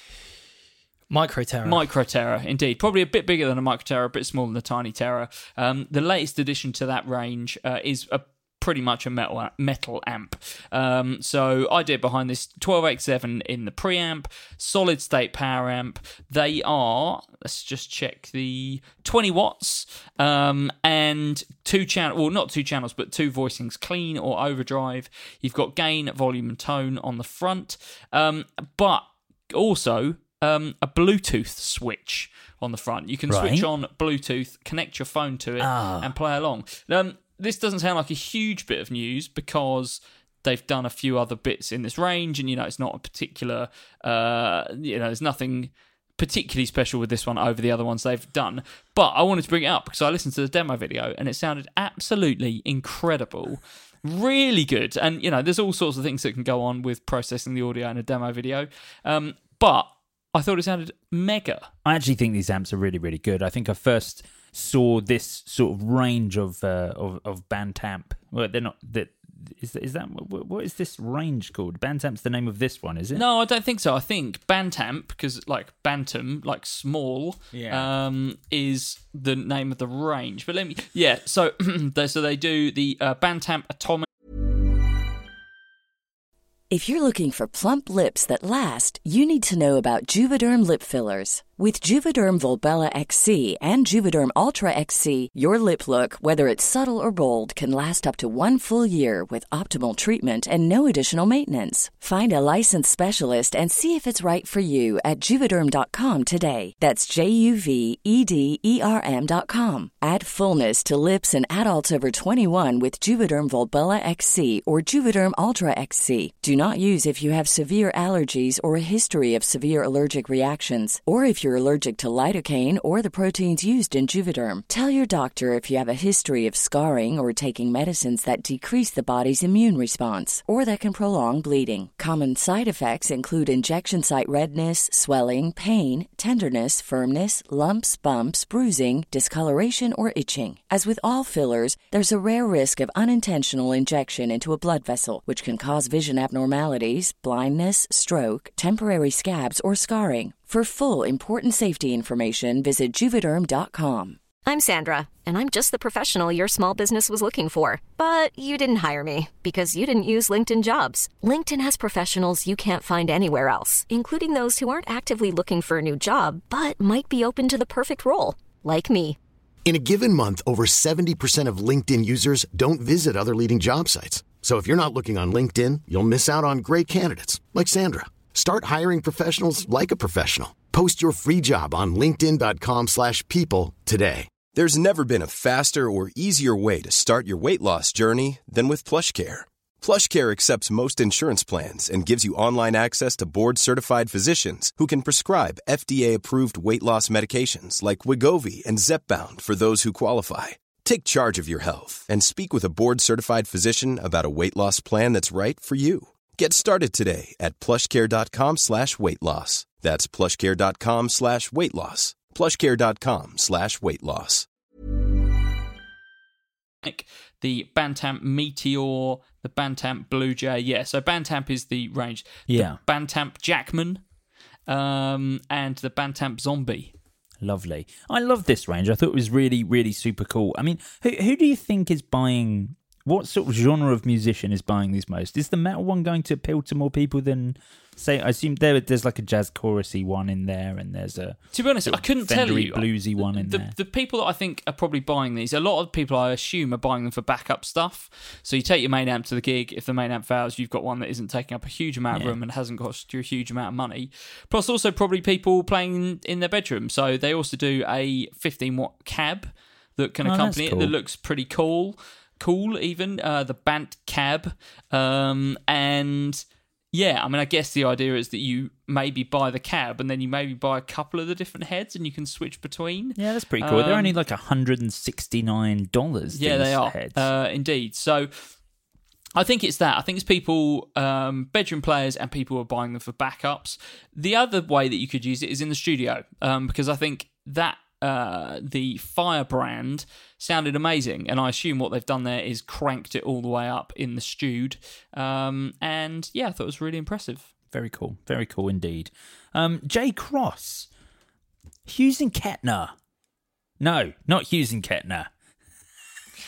Micro Terror. Micro Terror, indeed. Probably a bit bigger than a Micro Terror, a bit smaller than the Tiny Terror. Um, the latest addition to that range uh, is a pretty much a metal metal amp. Um, so idea behind this: twelve eighty-seven in the preamp, solid state power amp. They are, let's just check the twenty watts um, and two channel, well not two channels, but two voicings, clean or overdrive. You've got gain, volume, and tone on the front, um, but also um, a Bluetooth switch on the front. You can Right. switch on Bluetooth, connect your phone to it, Ah. and play along. Um, this doesn't sound like a huge bit of news because they've done a few other bits in this range, and you know it's not a particular, uh, you know, there's nothing particularly special with this one over the other ones they've done. But I wanted to bring it up because I listened to the demo video and it sounded absolutely incredible. Really good. And, you know, there's all sorts of things that can go on with processing the audio in a demo video. Um, but I thought it sounded mega. I actually think these amps are really, really good. I think I first saw this sort of range of uh, of, of Bantamp. Well, they're not. That is is that what, what is this range called? Bantamp's the name of this one, is it? No, I don't think so. I think Bantamp, because like Bantam, like small, Yeah. um, is the name of the range. But let me, yeah. So, they, so they do the uh, Bantamp Atomic. If you're looking for plump lips that last, you need to know about Juvederm lip fillers. With Juvederm Volbella X C and Juvederm Ultra X C, your lip look, whether it's subtle or bold, can last up to one full year with optimal treatment and no additional maintenance. Find a licensed specialist and see if it's right for you at Juvederm dot com today. That's J U V E D E R M dot com. Add fullness to lips in adults over twenty-one with Juvederm Volbella X C or Juvederm Ultra X C. Do not use if you have severe allergies or a history of severe allergic reactions, or if you're allergic to lidocaine or the proteins used in Juvederm. Tell your doctor if you have a history of scarring or taking medicines that decrease the body's immune response or that can prolong bleeding. Common side effects include injection site redness, swelling, pain, tenderness, firmness, lumps, bumps, bruising, discoloration, or itching. As with all fillers, there's a rare risk of unintentional injection into a blood vessel, which can cause vision abnormalities, blindness, stroke, temporary scabs, or scarring. For full, important safety information, visit Juvederm dot com. I'm Sandra, and I'm just the professional your small business was looking for. But you didn't hire me because you didn't use LinkedIn Jobs. LinkedIn has professionals you can't find anywhere else, including those who aren't actively looking for a new job, but might be open to the perfect role, like me. In a given month, over seventy percent of LinkedIn users don't visit other leading job sites. So if you're not looking on LinkedIn, you'll miss out on great candidates like Sandra. Start hiring professionals like a professional. Post your free job on linkedin dot com slash people today. There's never been a faster or easier way to start your weight loss journey than with PlushCare. PlushCare accepts most insurance plans and gives you online access to board-certified physicians who can prescribe F D A-approved weight loss medications like Wegovy and Zepbound for those who qualify. Take charge of your health and speak with a board-certified physician about a weight loss plan that's right for you. Get started today at plushcare.com slash weight loss. That's plushcare.com slash weight loss. plushcare.com slash weight loss. The Bantamp Meteor, the Bantamp Blue Jay. Yeah, so Bantamp is the range. Yeah. The Bantamp Jackman um, and the Bantamp Zombie. Lovely. I love this range. I thought it was really, really super cool. I mean, who who do you think is buying... What sort of genre of musician is buying these most? Is the metal one going to appeal to more people than, say, I assume there there's like a jazz chorusy one in there, and there's a To be honest, I couldn't tell Fendery you. bluesy one in the, there. The people that I think are probably buying these, a lot of people I assume are buying them for backup stuff. So you take your main amp to the gig. If the main amp fails, you've got one that isn't taking up a huge amount of Yeah. room and hasn't cost you a huge amount of money. Plus, also probably people playing in their bedroom. So they also do a fifteen watt cab that can Oh, that's accompany it cool. that looks pretty cool. Cool, even uh, the Bant cab, um, and yeah, I mean, I guess the idea is that you maybe buy the cab and then you maybe buy a couple of the different heads and you can switch between. Yeah, that's pretty cool. They're Um, only like one hundred sixty-nine dollars. Yeah, these they are heads. uh, indeed. So I think it's that. I think it's people, um, bedroom players, and people who are buying them for backups. The other way that you could use it is in the studio, um, because I think that. Uh, the Firebrand sounded amazing, and I assume what they've done there is cranked it all the way up in the stewed. Um, and yeah, I thought it was really impressive. Very cool. Very cool indeed. Um, Jay Cross. Hughes and Kettner. No, not Hughes and Kettner.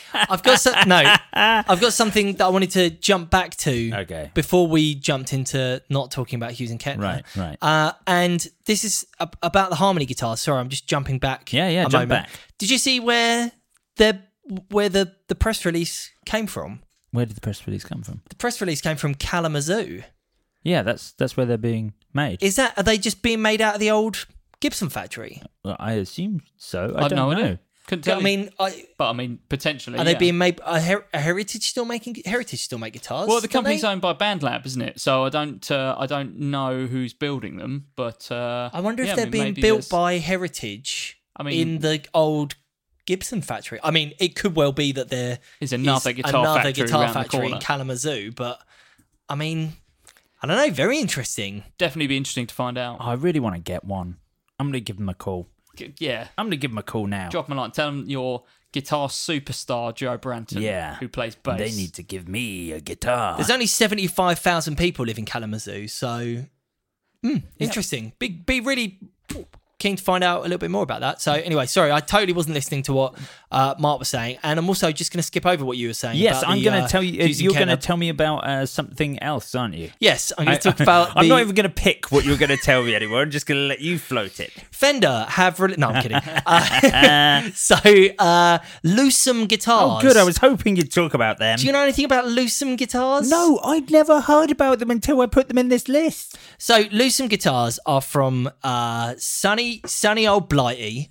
I've got some, no. I've got something that I wanted to jump back to. Okay. Before we jumped into not talking about Hughes and Kettner. Right, right. Uh, and this is ab- about the harmony guitars. Sorry, I'm just jumping back. Yeah, yeah, a jump moment. back. Did you see where the where the, the press release came from? Where did the press release come from? The press release came from Kalamazoo. Yeah, that's that's where they're being made. Is that are they just being made out of the old Gibson factory? Well, I assume so. I I've don't no know. idea. Couldn't tell I you. mean, I, but I mean, potentially. are they yeah. being made? Are, Her- are Heritage still making Heritage still make guitars? Well, the don't company's they? owned by BandLab, isn't it? So I don't, uh, I don't know who's building them, but uh, I wonder if yeah, they're I mean, being maybe built there's- by Heritage. I mean- in the old Gibson factory. I mean, it could well be that there Is another is guitar another factory guitar around the factory in corner. Kalamazoo. But I mean, I don't know. Very interesting. Definitely be interesting to find out. I really want to get one. I'm going to give them a call. G- Yeah, I'm going to give them a call now. drop them a line. Tell them you're guitar superstar Joe Branton, Yeah. who plays bass. They need to give me a guitar. There's only seventy-five thousand people live in Kalamazoo, so hmm, interesting. Be be really keen to find out a little bit more about that. So anyway, sorry, I totally wasn't listening to what uh, Mark was saying, and I'm also just going to skip over what you were saying. Yes, about I'm the, going to uh, tell you. Hughes and You're going to Kettner. tell me about uh, something else, aren't you? Yes, I'm going I- to talk about. I'm the not even going to pick what you're going to tell me anymore. I'm just going to let you float it. Fender have. Re- no, I'm kidding. Uh, so uh, Lucem guitars. Oh, good. I was hoping you'd talk about them. Do you know anything about Lucem guitars? No, I'd never heard about them until I put them in this list. So Lucem guitars are from uh, sunny, sunny old Blighty.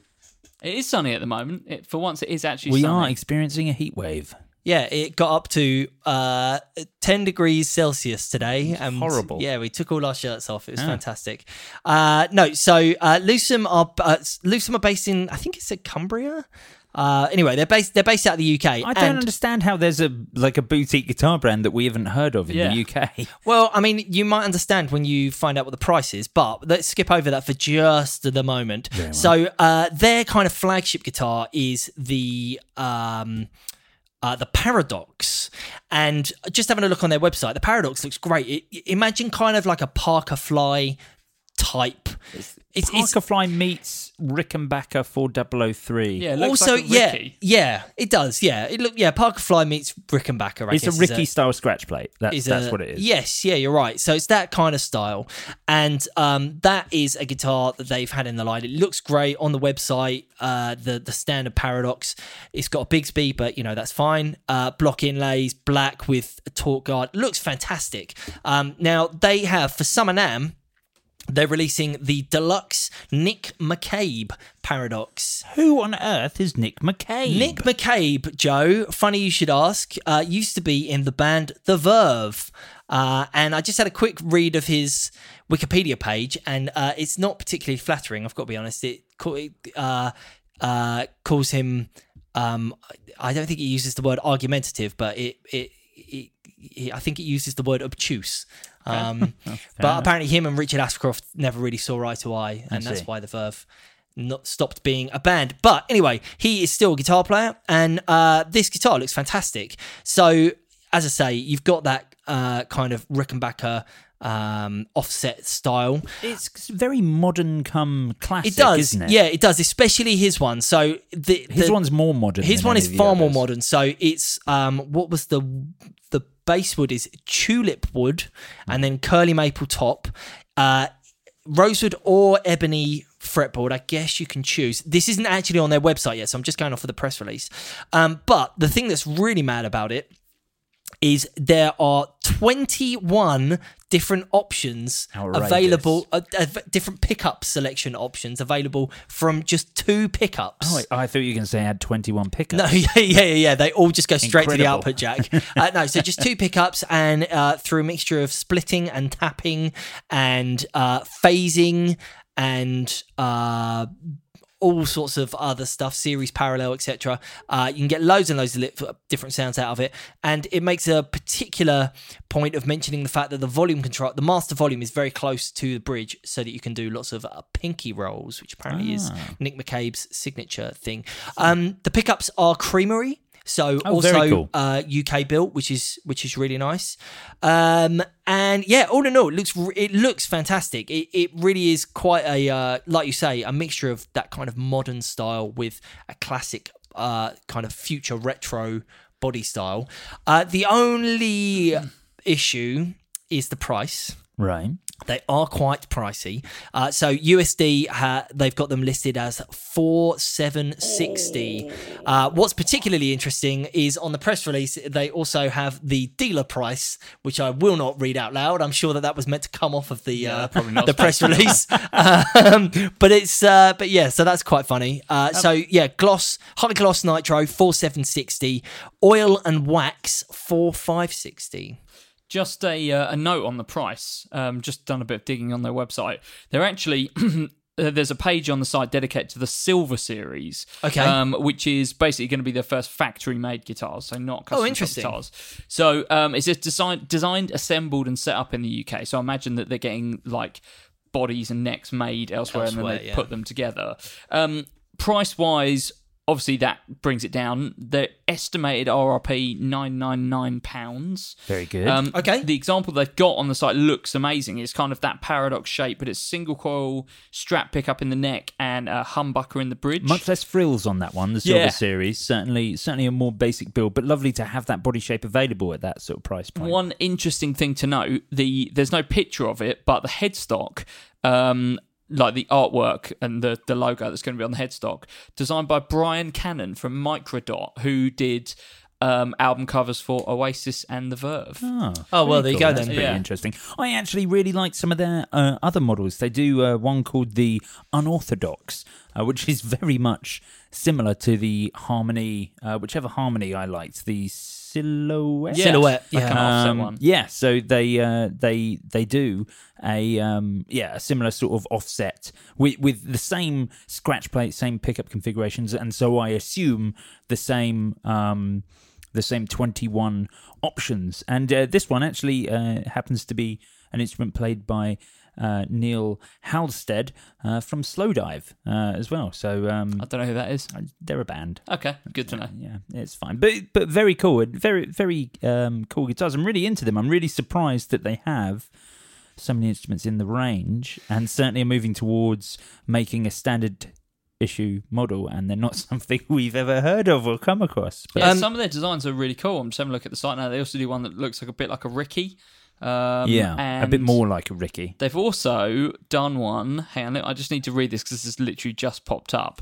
It is sunny at the moment. It, for once, it is actually We sunny. are experiencing a heat wave. Yeah, it got up to uh, ten degrees Celsius today. And horrible. Yeah, we took all our shirts off. It was Ah. fantastic. Uh, no, so uh, Lucem are uh, Lucem are based in, I think it's at Cumbria. Uh, anyway, they're based they're based out of the U K. I don't and, understand how there's a like a boutique guitar brand that we haven't heard of in Yeah. the U K. Well, I mean, you might understand when you find out what the price is, but let's skip over that for just the moment. So, uh, their kind of flagship guitar is the um, uh, the Paradox, and just having a look on their website, the Paradox looks great. It, imagine kind of like a Parker Fly type. It's, it's, Parker Fly meets Rickenbacker four thousand three. Yeah, it looks also, like a yeah, Ricky. yeah, it does. Yeah, it look, yeah. Parker Fly meets Rickenbacker. I It's a guess, is Ricky style scratch plate. That's, is that's a- what it is. Yes, yeah, you're right. So it's that kind of style, and um, that is a guitar that they've had in the line. It looks great on the website. Uh, the the standard Paradox. It's got a Bigsby, but you know that's fine. Uh, block inlays, black with a torque guard. Looks fantastic. Um, now they have for Summer Nam. They're releasing the deluxe Nick McCabe Paradox. Who on earth is Nick McCabe? Nick McCabe, Joe, funny you should ask, uh, used to be in the band The Verve. Uh, and I just had a quick read of his Wikipedia page, and uh, it's not particularly flattering, I've got to be honest. It, call- it uh, uh, calls him, um, I don't think it uses the word argumentative, but it, it, it, it I think it uses the word obtuse. Um, but apparently him and Richard Ashcroft never really saw eye to eye, and I that's see. why the Verve not stopped being a band. But anyway, he is still a guitar player, and uh, this guitar looks fantastic. So, as I say, you've got that uh, kind of Rickenbacker um, offset style. It's very modern come classic, It does, isn't it? yeah, it does, especially his one. So the, His the- one's more modern. His than one any is of the far more others. modern. So it's um, what was the the base wood is tulip wood, and then curly maple top, uh, rosewood or ebony fretboard. I guess you can choose. This isn't actually on their website yet, so I'm just going off of the press release. Um, but the thing that's really mad about it is there are twenty-one different options Outrageous. available, uh, uh, different pickup selection options available from just two pickups. Oh, wait, I thought you were going to say I had twenty-one pickups. No, yeah, yeah, yeah, yeah. They all just go straight to the Incredible. output jack. Uh, no, so just two pickups, and uh, through a mixture of splitting and tapping and uh, phasing and uh, all sorts of other stuff, series parallel, et cetera. Uh, you can get loads and loads of li- different sounds out of it, and it makes a particular point of mentioning the fact that the volume control, the master volume, is very close to the bridge, so that you can do lots of uh, pinky rolls, which apparently is Nick McCabe's signature thing. Um, the pickups are creamery. So Oh, also very cool. uh, U K built, which is which is really nice. Um, and yeah, all in all, it looks re- it looks fantastic. It it really is quite a uh, like you say, a mixture of that kind of modern style with a classic uh, kind of future retro body style. Uh, the only issue is the price. Right. They are quite pricey. Uh, so U S D, ha- they've got them listed as four seven sixty. Uh, what's particularly interesting is on the press release, they also have the dealer price, which I will not read out loud. I'm sure that that was meant to come off of the Yeah, uh, probably not the press release. um, but it's uh, but yeah, so that's quite funny. Uh, Um, so yeah, gloss, high gloss nitro four seven sixty, oil and wax four five sixty. Just a uh, a note on the price. Um, just done a bit of digging on their website. They're actually uh, there's a page on the site dedicated to the Silver Series. Okay. Um, which is basically going to be their first factory-made guitars, so not custom Oh, interesting. guitars. So um, it's just designed, designed, assembled, and set up in the U K. So I imagine that they're getting like bodies and necks made elsewhere, and Elsewhere, then they yeah. put them together. Um, price-wise, obviously that brings it down. The estimated R R P nine ninety-nine pounds. Very good. Um, Okay. The example they've got on the site looks amazing. It's kind of that paradox shape, but it's single coil strap pickup in the neck and a humbucker in the bridge. Much less frills on that one, the Silver Yeah. Series. Certainly, certainly a more basic build, but lovely to have that body shape available at that sort of price point. One interesting thing to note: the there's no picture of it, but the headstock. Um, like the artwork and the, the logo that's going to be on the headstock, designed by Brian Cannon from Microdot, who did um, album covers for Oasis and The Verve. Oh, Oh, well, very there you cool. go That's then. pretty Yeah. interesting. I actually really like some of their uh, other models. They do uh, one called the Unorthodox, uh, which is very much similar to the Harmony, uh, whichever Harmony I liked, the Silhouette. Yeah, Silhouette, like an yeah. offset Um, one. Yeah, so they uh, they they do a um, yeah a similar sort of offset with with the same scratch plate, same pickup configurations, and so I assume the same um, the same twenty-one options. And uh, this one actually uh, happens to be an instrument played by uh, Neil Halstead uh, from Slowdive uh, as well. So um, I don't know who that is. they're a band. Okay, good to know. Yeah, it's fine, but but very cool, very very um, cool guitars. I'm really into them. I'm really surprised that they have so many instruments in the range, and certainly are moving towards making a standard issue model, and they're not something we've ever heard of or come across. But Yeah, Um, some of their designs are really cool. I'm just having a look at the site now. They also do one that looks like a bit like a Ricky. Um, yeah, a bit and more like a Ricky. They've also done one. Hang on, I just need to read this because this has literally just popped up.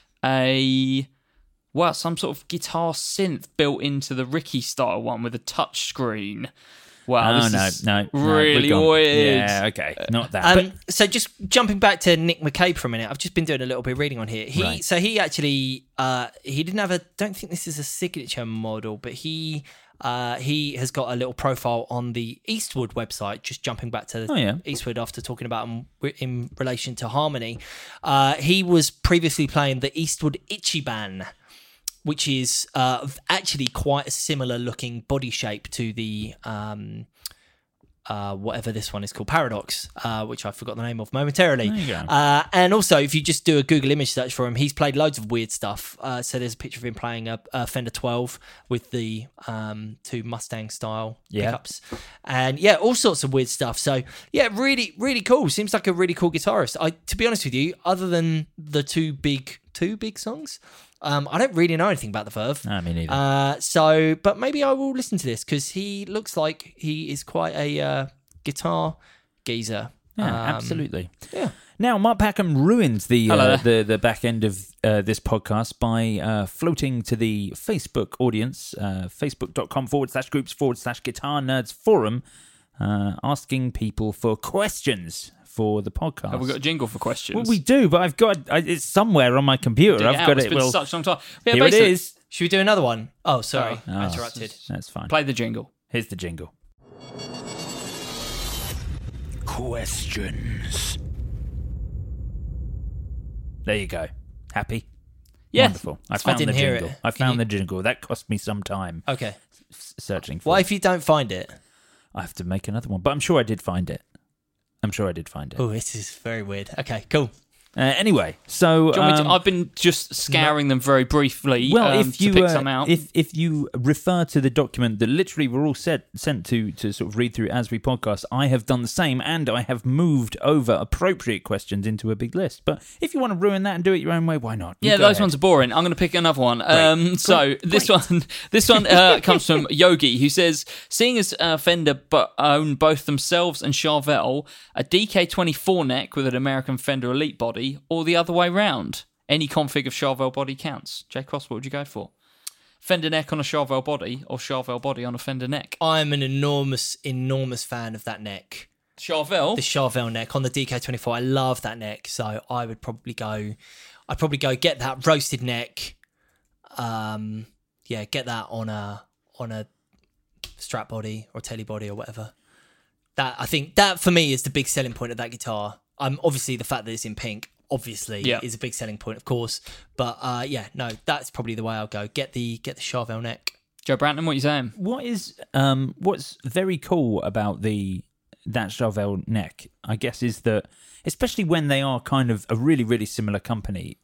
A well, some sort of guitar synth built into the Ricky style one with a touch screen. Wow, Oh this no, is no, no, we're really gone. weird. Yeah, okay, not that. Um, so just jumping back to Nick McCabe for a minute, I've just been doing a little bit of reading on here. He Right. so he actually uh, he didn't have a. Don't think this is a signature model, but he uh, he has got a little profile on the Eastwood website. Just jumping back to Oh, yeah. Eastwood after talking about him in relation to Harmony, uh, he was previously playing the Eastwood Ichiban, which is uh, actually quite a similar looking body shape to the um, uh, whatever this one is called, Paradox, uh, which I forgot the name of momentarily. There you go. Uh, and also, if you just do a Google image search for him, he's played loads of weird stuff. Uh, so there's a picture of him playing a, a Fender twelve with the um, two Mustang style Yeah. pickups, and yeah, all sorts of weird stuff. So yeah, really, really cool. Seems like a really cool guitarist. I, to be honest with you, other than the two big, two big songs. Um, I don't really know anything about the Verve. No, me neither. Uh, so, but maybe I will listen to this because he looks like he is quite a uh, guitar geezer. Yeah, Um, absolutely. Yeah. Now, Mark Packham ruined the Hello uh, there. the the back end of uh, this podcast by uh, floating to the Facebook audience, uh, facebook.com forward slash groups forward slash guitar nerds forum, uh, asking people for questions for the podcast. Have we got a jingle for questions? Well, we do, but I've got I, it's somewhere on my computer. Dig it I've out. got It's it. been Well, such a long time. Yeah, here it basically- is. Should we do another one? Oh, sorry. Oh. I Oh, interrupted. That's fine. Play the jingle. Here's the jingle. Questions. There you go. Happy? Yes. Wonderful. I found didn't the hear jingle. it. I Can found you- the jingle. That cost me some time Okay. s- searching for What it. if you don't find it? I have to make another one, but I'm sure I did find it. I'm sure I did find it. Oh, this is very weird. Okay, cool. Uh, anyway, so Do you want me um, to, I've been just scouring them very briefly. well, um, if you to pick uh, some out. if if you refer to the document that literally we're all set, sent to to sort of read through as we podcast, I have done the same, and I have moved over appropriate questions into a big list. But if you want to ruin that and do it your own way, why not? You Yeah, go those ahead. ones are boring. I'm going to pick another one. Um, so this one, this one uh, comes from Yogi, who says, "Seeing as uh, Fender but own both themselves and Charvel, a D K twenty-four neck with an American Fender Elite body, or the other way round. Any config of Charvel body counts." J Cross, what would you go for? Fender neck on a Charvel body, or Charvel body on a Fender neck? I'm an enormous, enormous fan of that neck. Charvel. The Charvel neck on the D K twenty-four. I love that neck, so I would probably go. I'd probably go get that roasted neck. Um, yeah, get that on a on a strap body or telly body or whatever. That I think that for me is the big selling point of that guitar. Um, obviously the fact that it's in pink, obviously, Yeah. is a big selling point, of course. But uh, yeah, no, that's probably the way I'll go. Get the get the Charvel neck. Joe Branton, what are you saying? What is um what's very cool about the that Charvel neck, I guess, is that especially when they are kind of a really really similar company,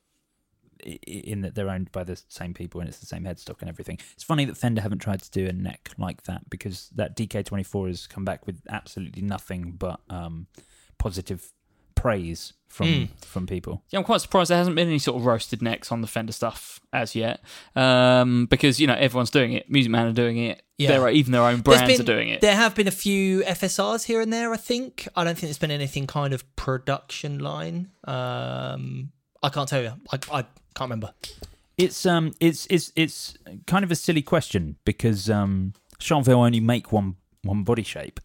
i- in that they're owned by the same people and it's the same headstock and everything. It's funny that Fender haven't tried to do a neck like that, because that D K twenty-four has come back with absolutely nothing but um positive praise from Mm. from people. Yeah, I'm quite surprised there hasn't been any sort of roasted necks on the Fender stuff as yet, um, because you know everyone's doing it. Music Man are doing it. Yeah. There are even their own There's brands been- are doing it. There have been a few F S Rs here and there, I think. I don't think there's been anything kind of production line. Um, I can't tell you. I, I can't remember. It's um it's it's it's kind of a silly question because um Charvel only make one one body shape.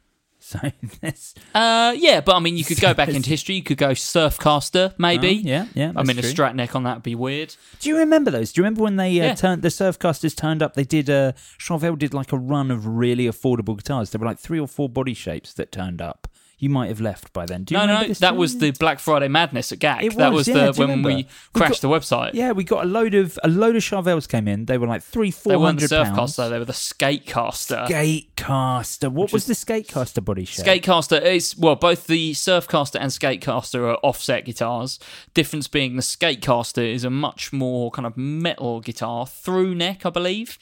So this Uh, yeah, but I mean, you could go back into history. You could go Surfcaster, maybe. Oh, yeah, yeah, I mean, that's a true. Strat neck on that would be weird. Do you remember those? Do you remember when they uh, Yeah. turned the Surfcasters turned up? They did uh Charvel did like a run of really affordable guitars. There were like three or four body shapes that turned up. You might have left by then. Do you No, remember no, this that too? was the Black Friday madness at G A C. It that was, was yeah, the do you when we remember? We crashed got- the website. Yeah, we got a load of a load of Charvels came in. They were like three, They four weren't the hundred pounds. Surfcaster, they were the Skatecaster. Skatecaster. What was the Skatecaster body shape? Skatecaster is, well, both the Surfcaster and Skatecaster are offset guitars. Difference being the Skatecaster is a much more kind of metal guitar, through neck, I believe,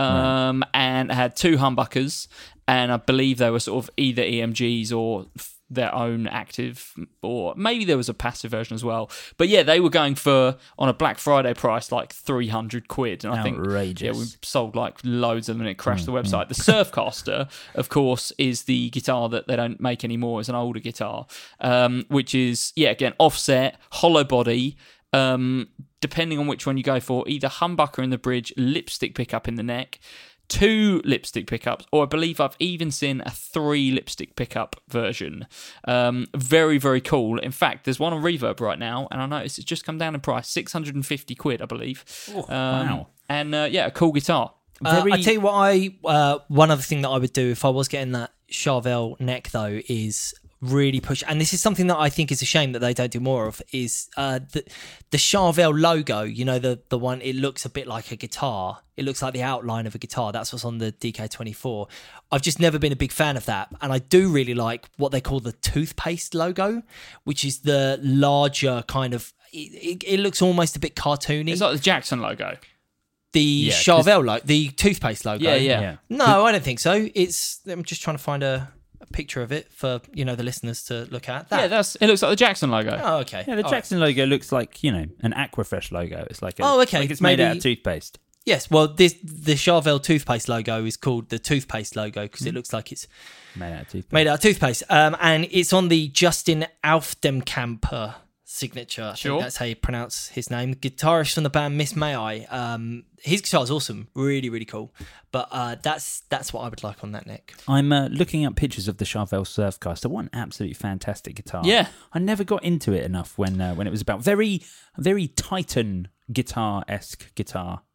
um, and it had two humbuckers, and I believe they were sort of either E M Gs or f- their own active, or maybe there was a passive version as well. But yeah, they were going for, on a Black Friday price, like three hundred quid. And I think, Outrageous. yeah, we sold like loads of them and it crashed the website. The Surfcaster, of course, is the guitar that they don't make anymore. It's an older guitar, um, which is, yeah, again, offset, hollow body, um, depending on which one you go for, either humbucker in the bridge, lipstick pickup in the neck, two lipstick pickups, or I believe I've even seen a three lipstick pickup version. Um, very, very cool. In fact, there's one on Reverb right now, and I noticed it's just come down in price, six hundred fifty quid, I believe. Oh, um, wow. And uh, yeah, a cool guitar. Uh, Very- I tell you what, I uh, one other thing that I would do if I was getting that Charvel neck though is really push, and this is something that I think is a shame that they don't do more of, is uh, the the Charvel logo. You know, the the one, it looks a bit like a guitar. It looks like the outline of a guitar. That's what's on the D K twenty-four. I've just never been a big fan of that, and I do really like what they call the toothpaste logo, which is the larger kind of. It, it, it looks almost a bit cartoony. It's like the Jackson logo. The Yeah, 'cause- Charvel logo, the toothpaste logo. Yeah, yeah. Yeah. No, I don't think so. It's I'm just trying to find a, a picture of it for, you know, the listeners to look at. That. Yeah, that's it. Looks like the Jackson logo. Oh, okay. Yeah, the All Jackson logo looks like, you know, an Aquafresh logo. It's like a, Oh, okay. like it's made out Maybe- of toothpaste. Yes. Well, this the Charvel toothpaste logo is called the toothpaste logo because Hmm. it looks like it's Made out of toothpaste. made out of toothpaste. Um, and it's on the Justin Aufdemkamper signature. I Sure. think that's how you pronounce his name. Guitarist from the band Miss May I. Um, his guitar's awesome. Really, really cool. But uh, that's that's what I would like on that neck. I'm uh, looking at pictures of the Charvel Surfcaster. What an absolutely fantastic guitar. Yeah. I never got into it enough when uh, when it was about very, very Titan guitar-esque guitar.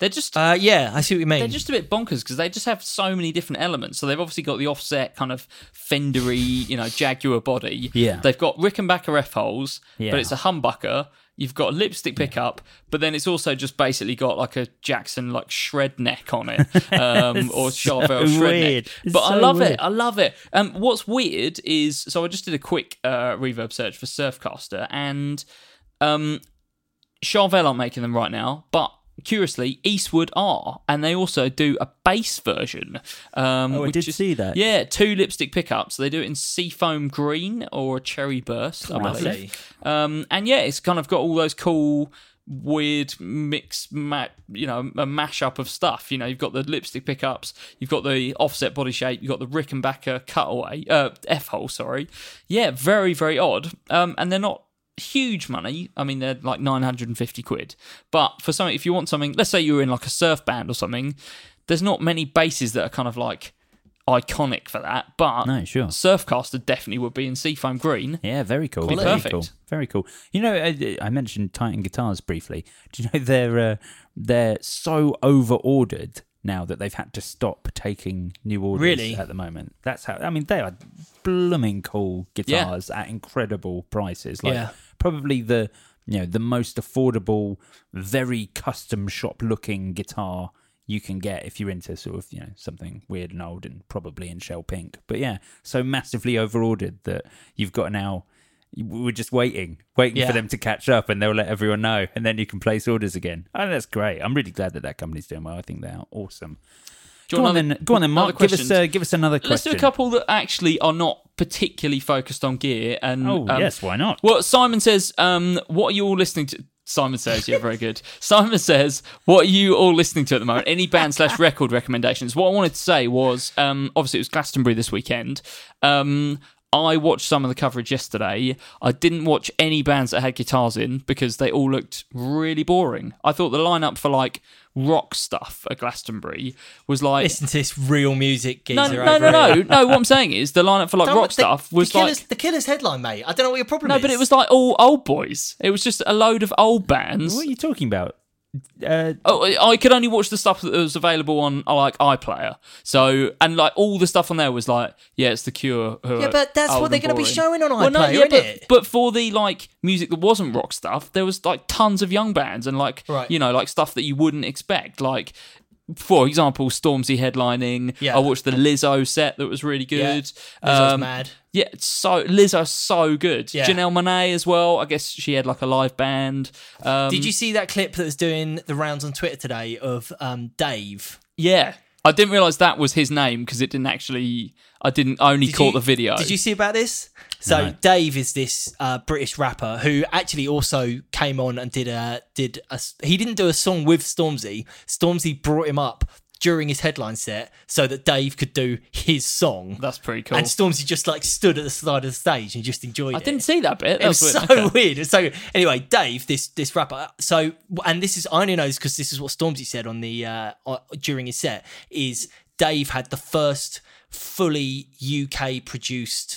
They're just Uh, yeah, I see what you mean. they're just a bit bonkers because they just have so many different elements. So they've obviously got the offset kind of Fendery, you know, Jaguar body. Yeah. They've got Rickenbacker F holes, Yeah. but it's a humbucker. You've got a lipstick pickup, but then it's also just basically got like a Jackson like shred neck on it, um, or Charvel so shred weird. neck. It's But I so love weird. it. I love it. Um, what's weird is so I just did a quick uh, reverb search for Surfcaster, and um, Charvel aren't making them right now, but curiously, Eastwood are, and they also do a bass version. Um, Oh, I which did is- see that. Yeah, two lipstick pickups. They do it in Seafoam Green or Cherry Burst, I Lovely. believe. Um, and yeah, it's kind of got all those cool, weird mix, ma- you know, a mashup of stuff. You know, you've got the lipstick pickups, you've got the offset body shape, you've got the Rickenbacker cutaway, uh, F-hole, sorry. Yeah, very, very odd. Um, and they're not huge money. I mean, they're like nine hundred fifty quid. But for something, if you want something, let's say you were in like a surf band or something, there's not many basses that are kind of like iconic for that. But No, sure. Surfcaster definitely would be in Seafoam Green. Yeah, very cool. Be Very perfect. cool. Very cool. You know, I, I mentioned Titan guitars briefly. Do you know they're uh, they're so over ordered now that they've had to stop taking new orders Really? at the moment. That's how. I mean, they are blooming cool guitars at incredible prices. Like Yeah. probably the you know the most affordable, very custom shop looking guitar you can get if you're into sort of, you know, something weird and old and probably in shell pink. But yeah, so massively overordered that you've got to now, we're just waiting, waiting Yeah. for them to catch up and they'll let everyone know and then you can place orders again. Oh, that's great. I'm really glad that that company's doing well. I think they are awesome. Do you Go want on another- then, go on then, another Mark. Give us, question? uh, give us another question. Let's do a couple that actually are not particularly focused on gear. And Oh, um, yes, why not? Well, Simon says, um, what are you all listening to? Simon says, yeah, very good. Simon says, what are you all listening to at the moment? Any band slash record recommendations? What I wanted to say was, um, obviously it was Glastonbury this weekend. Um, I watched some of the coverage yesterday. I didn't watch any bands that had guitars in because they all looked really boring. I thought the lineup for like rock stuff at Glastonbury was like... Listen to this real music geezer No, over no, no, no, here. no. What I'm saying is the lineup for like Don't- rock the- stuff was the like... Killers, the Killers headline, mate. I don't know what your problem No, is. but it was like all old boys. It was just a load of old bands. What are you talking about? Uh, Oh, I I could only watch the stuff that was available on uh, like iPlayer. So, and like all the stuff on there was like, yeah, it's The Cure. Who Yeah, are but that's old what they're and gonna be boring. showing on Well, no, iPlayer, yeah, but, innit? but for the like music that wasn't rock stuff, there was like tons of young bands and like Right. you know like stuff that you wouldn't expect. Like, for example, Stormzy headlining. Yeah. I watched the Lizzo set that was really Yeah. good. Lizzo's Um, mad. Yeah, it's so Lizzo's so good. Yeah. Janelle Monáe as well. I guess she had like a live band. Um, Did you see that clip that was doing the rounds on Twitter today of um, Dave? Yeah, I didn't realize that was his name because it didn't actually. I didn't I only Did caught you- the video. Did you see about this? So No. Dave is this uh, British rapper who actually also came on and did a did a. He didn't do a song with Stormzy. Stormzy brought him up during his headline set so that Dave could do his song. That's pretty cool. And Stormzy just like stood at the side of the stage and just enjoyed I it. didn't see that bit. It That was was so weird. Okay. weird. It was so anyway, Dave, this this rapper. So and this is I only know this because this is what Stormzy said on the uh, uh, during his set. Is Dave had the first fully U K produced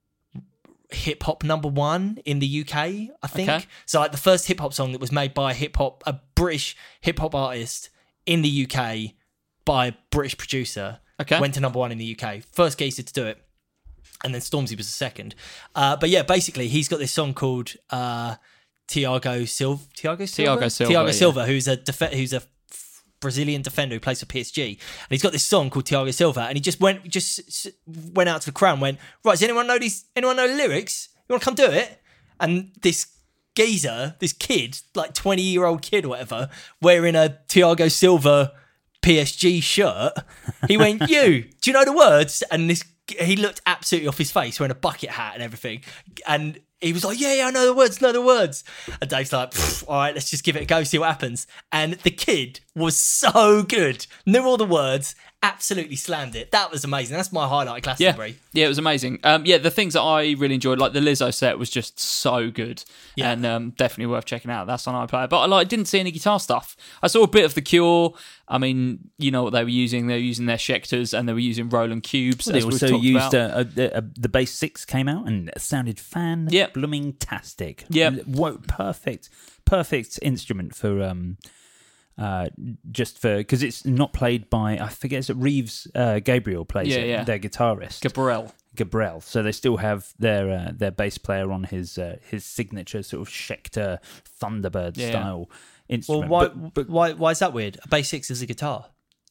hip hop number one in the U K, I think. Okay. So like the first hip hop song that was made by a hip hop a British hip hop artist in the U K by a British producer. Okay. Went to number one in the U K. First geezer to do it. And then Stormzy was the second. Uh, but yeah, basically, he's got this song called uh, Thiago Silva. Thiago Silva. Thiago Silva, Thiago yeah. Silva, who's a def- who's a f- Brazilian defender who plays for P S G, and he's got this song called Thiago Silva, and he just went just s- went out to the crowd and went, right, does anyone know these? Anyone know the lyrics? You want to come do it? And this geezer, this kid, like twenty year old kid or whatever, wearing a Thiago Silva P S G shirt, he went, you, do you know the words? And this, he looked absolutely off his face, wearing a bucket hat and everything. And he was like, yeah, yeah, I know the words, know the words. And Dave's like, all right, let's just give it a go, see what happens. And the kid was so good, knew all the words, absolutely slammed it. That was amazing. That's my highlight at Yeah, Glastonbury. yeah, it was amazing. Um, yeah, the things that I really enjoyed, like the Lizzo set, was just so good, Yeah. and um, definitely worth checking out. That's on iPlayer. But I like didn't see any guitar stuff. I saw a bit of The Cure. I mean, you know what they were using? They were using their Schecters and they were using Roland Cubes. They as we've also talked used about. a, a, a, the bass six came out and it sounded fan Yep. blooming tastic. Yep. Wo- perfect, perfect instrument for um uh, just for because it's not played by I forget is it Reeves uh, Gabriel plays Yeah, it, yeah. their guitarist Gabriel. Gabriel. So they still have their uh, their bass player on his uh, his signature sort of Schecter Thunderbird Yeah. style Well, instrument. why, But- but why, why is that weird? A bass six is a guitar.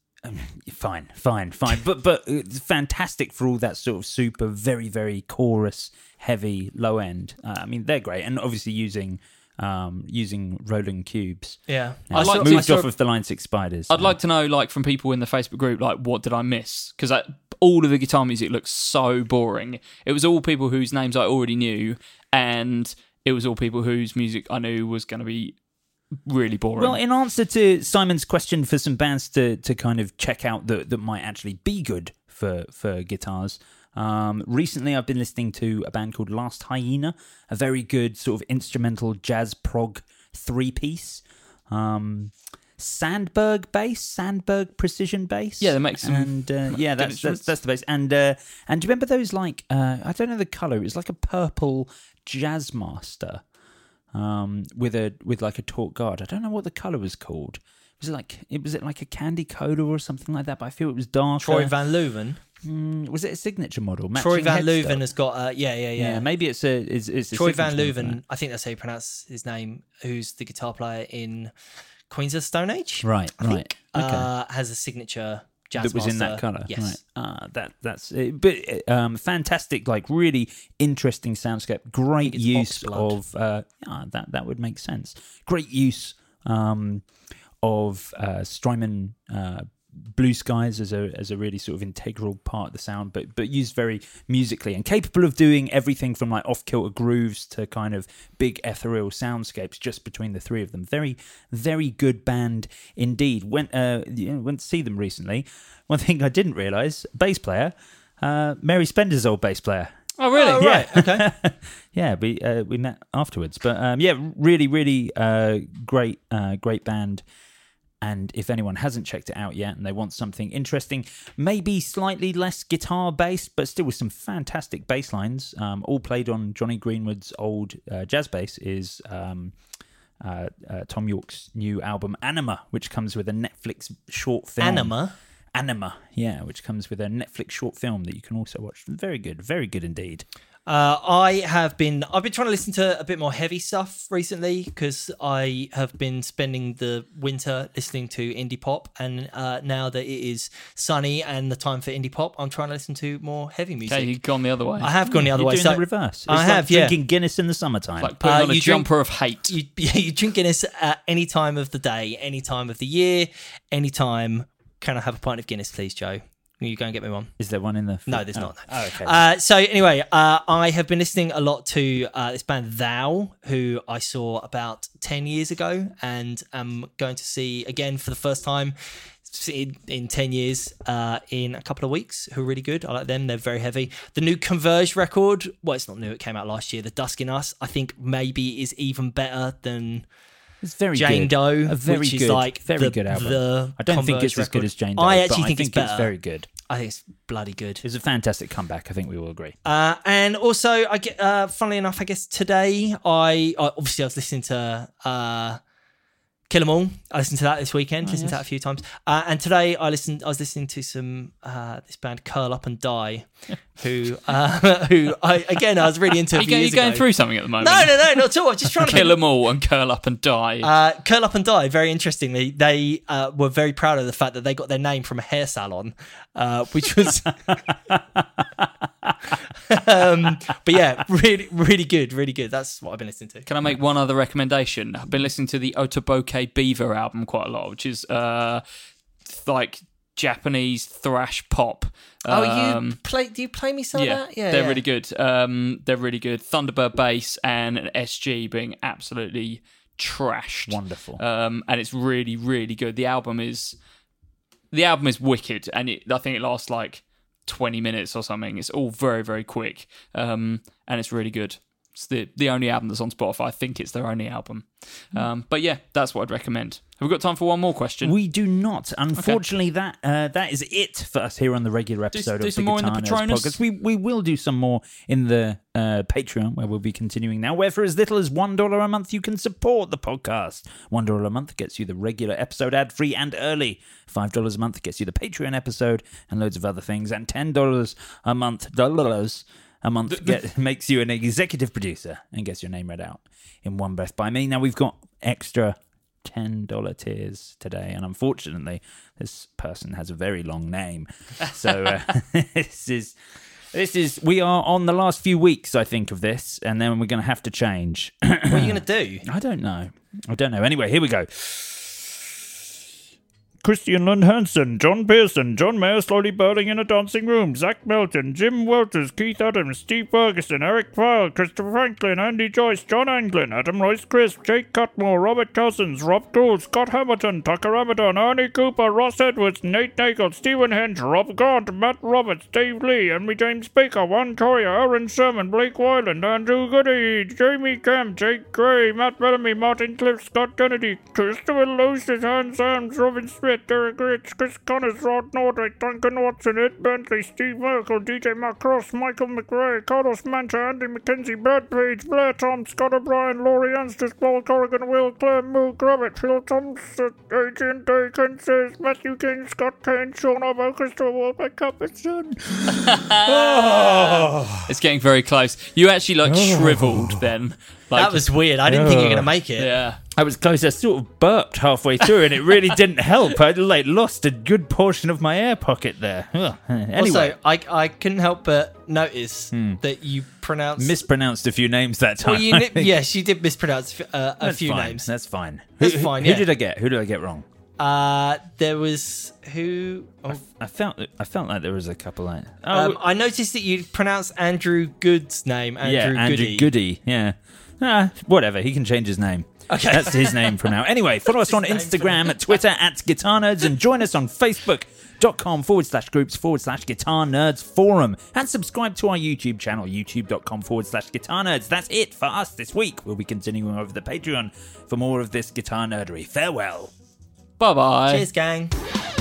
Fine, fine, fine. But but it's fantastic for all that sort of super, very, very chorus heavy low end. Uh, I mean, they're great, and obviously using um, using Roland cubes. Yeah. Yeah, I'd like moved to- off I saw- of the Line Six Spiders. I'd like to know, like, from people in the Facebook group, like, what did I miss? Because all of the guitar music looks so boring. It was all people whose names I already knew, and it was all people whose music I knew was going to be really boring. Well, in answer to Simon's question for some bands to, to kind of check out that, that might actually be good for, for guitars, um, recently I've been listening to a band called Last Hyena, a very good sort of instrumental jazz prog three-piece. Um, Sandberg bass, Sandberg precision bass. Yeah, they make some and uh, yeah, that's, that's instruments. that's the bass. And uh, and do you remember those like uh, I don't know the color? It was like a purple Jazzmaster. Um, with a with like a taut guard. I don't know what the color was called. Was it like it was it like a Candy Coda or something like that? But I feel it was darker. Troy Van Leuven. Mm, was it a signature model? Troy Matching Van headstock? Leuven has got, uh, yeah, yeah, yeah. Yeah, maybe it's a it's, it's a Troy Van signature model. Leuven, I think that's how you pronounce his name, who's the guitar player in Queens of the Stone Age. Right, I right. think, Okay. uh, has a signature Jazzmaster. That was in that color. Yes. Right. Uh, that that's it. But um, fantastic, like really interesting soundscape. Great it's use Oxblood. of uh, yeah, that that would make sense. Great use um, of uh, Strymon uh, Blue Skies as a as a really sort of integral part of the sound, but but used very musically and capable of doing everything from like off kilter grooves to kind of big ethereal soundscapes just between the three of them. Very very good band indeed. Went uh you know, went to see them recently. One thing I didn't realise, bass player, uh, Mary Spender's old bass player. oh, really? Oh, right. Okay. Yeah, we uh, we met afterwards, but um, yeah, really really uh, great uh, great band. And if anyone hasn't checked it out yet and they want something interesting, maybe slightly less guitar-based, but still with some fantastic bass lines, um, all played on Johnny Greenwood's old uh, jazz bass, is um, uh, uh, Tom York's new album, Anima, which comes with a Netflix short film. Anima? Anima, yeah, which comes with a Netflix short film that you can also watch. Very good, very good indeed. Uh, I have been. I've been trying to listen to a bit more heavy stuff recently because I have been spending the winter listening to indie pop, and uh, now that it is sunny and the time for indie pop, I'm trying to listen to more heavy music. Okay, you've gone the other way. I have gone the other You're way. doing So the reverse. It's I like have, yeah. drinking Guinness in the summertime. like putting Uh, on a you drink- jumper of hate. You, yeah, you drink Guinness at any time of the day, any time of the year, any time. Can I have a pint of Guinness, please, Joe? You go and get me one. Is there one in the... No, there's oh. not. Oh, okay. Uh, so anyway, uh, I have been listening a lot to uh, this band Thou, who I saw about ten years ago, and am going to see again for the first time in, in ten years uh, in a couple of weeks. Who are really good. I like them. They're very heavy. The new Converge record, well, it's not new. It came out last year. The Dusk in Us, I think maybe is even better than It's very Jane good. Doe, a very which good, is like very the, good album. the I don't think Converge it's as good record. as Jane Doe. I but actually I think, think it's better. very good. I think it's bloody good. It's a fantastic comeback. I think we all agree. Uh, and also, I get, uh, funnily enough, I guess today I, I obviously I was listening to uh, Kill 'Em All. I listened to that this weekend. Oh, listened yes. to that a few times. Uh, and today I listened. I was listening to some uh, this band Curl Up and Die, who uh, who I again I was really into. Are a you, few go- you years going ago. through something at the moment? No, no, no, not at all. I'm just trying to Kill them all and curl up and die. Uh, Curl Up and Die, very interestingly, they uh, were very proud of the fact that they got their name from a hair salon, uh, which was. um, but yeah, really, really good, really good. That's what I've been listening to. Can I make one other recommendation? I've been listening to the Otoboke Beaver album quite a lot, which is uh, like Japanese thrash pop. Oh, Um, you play? Do you play me some yeah, of that? Yeah, they're yeah. really good. Um, they're really good. Thunderbird bass and an S G being absolutely trashed. Wonderful. Um, and it's really, really good. The album is the album is wicked, and it, I think it lasts like twenty minutes or something. It's all very, very quick, um, and it's really good. It's the, the only album that's on Spotify. I think it's their only album. Um, but yeah, that's what I'd recommend. Have we got time for one more question? We do not. Unfortunately, okay. that uh, that is it for us here on the regular episode do, do of some the more Guitar in the Nerds Patronus. podcast. We, we will do some more in the uh, Patreon, where we'll be continuing now, where for as little as one dollar a month, you can support the podcast. one dollar a month gets you the regular episode ad-free and early. five dollars a month gets you the Patreon episode and loads of other things. And ten dollars a month... Dollars, a month get, makes you an executive producer and gets your name read out in one breath by me. Now, we've got extra ten dollars tiers today, and unfortunately, this person has a very long name. So uh, this is, this is, we are on the last few weeks, I think, of this, and then we're going to have to change. What are you going to do? I don't know. I don't know. Anyway, here we go. Christian Lund Hansen, John Pearson, John Mayer slowly burning in a dancing room, Zach Melton, Jim Walters, Keith Adams, Steve Ferguson, Eric Pyle, Christopher Franklin, Andy Joyce, John Anglin, Adam Royce Crisp, Jake Cutmore, Robert Cousins, Rob Gould, Scott Hamilton, Tucker Amadon, Ernie Cooper, Ross Edwards, Nate Nagel, Stephen Hinch, Rob Grant, Matt Roberts, Dave Lee, Henry James Baker, Juan Toya, Aaron Sherman, Blake Wyland, Andrew Goody, Jamie Kemp, Jake Gray, Matt Bellamy, Martin Cliff, Scott Kennedy, Christopher Lucius, Hans Sams, Robin Smith, Derek Rich, Chris Connors, Rod Nordwick, Duncan Watson, Ed Bentley, Steve Merkel, D J Mark Cross, Michael McRae, Carlos Manta, Andy McKenzie, Brad Page, Blair Tom, Scott O'Brien, Laurie Anstis, Paul Corrigan, Will Clare, Moo Gravitt, Phil Thompson, Adrian Dakin says, Matthew King, Scott Kane, Sean Ovo, Christopher Warbeck, Cupperson. Oh. It's getting very close. You actually like oh. shriveled then. Like, that was weird. I didn't oh. think you were going to make it. Yeah. I was close. I sort of burped halfway through, and it really didn't help. I like lost a good portion of my air pocket there. Ugh. Anyway, also, I I couldn't help but notice hmm. that you pronounced mispronounced a few names that time. Well, you kn- yes, you did mispronounce uh, a That's few fine. names. That's fine. That's who, fine. Who yeah. did I get? Who did I get wrong? Uh, there was who? Oh. I, I felt I felt like there was a couple. Like, oh, um, I noticed that you pronounced Andrew Good's name. Andrew yeah, Andrew Goody. Goody. Yeah. Ah, whatever. He can change his name. Okay. That's his name from now. Anyway, follow us on Instagram, at Twitter, at Guitar Nerds, and join us on Facebook.com forward slash groups forward slash Guitar Nerds Forum. And subscribe to our YouTube channel, youtube.com forward slash Guitar Nerds. That's it for us this week. We'll be continuing over the Patreon for more of this guitar nerdery. Farewell. Bye-bye. Cheers, gang.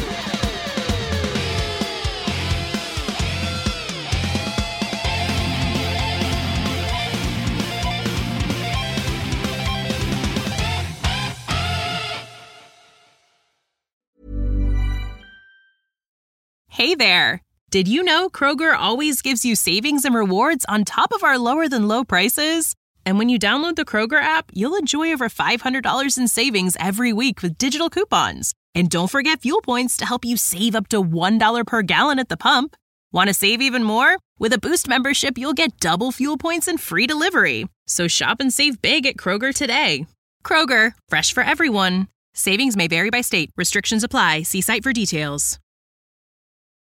Hey there. Did you know Kroger always gives you savings and rewards on top of our lower than low prices? And when you download the Kroger app, you'll enjoy over five hundred dollars in savings every week with digital coupons. And don't forget fuel points to help you save up to one dollar per gallon at the pump. Want to save even more? With a Boost membership, you'll get double fuel points and free delivery. So shop and save big at Kroger today. Kroger, fresh for everyone. Savings may vary by state. Restrictions apply. See site for details.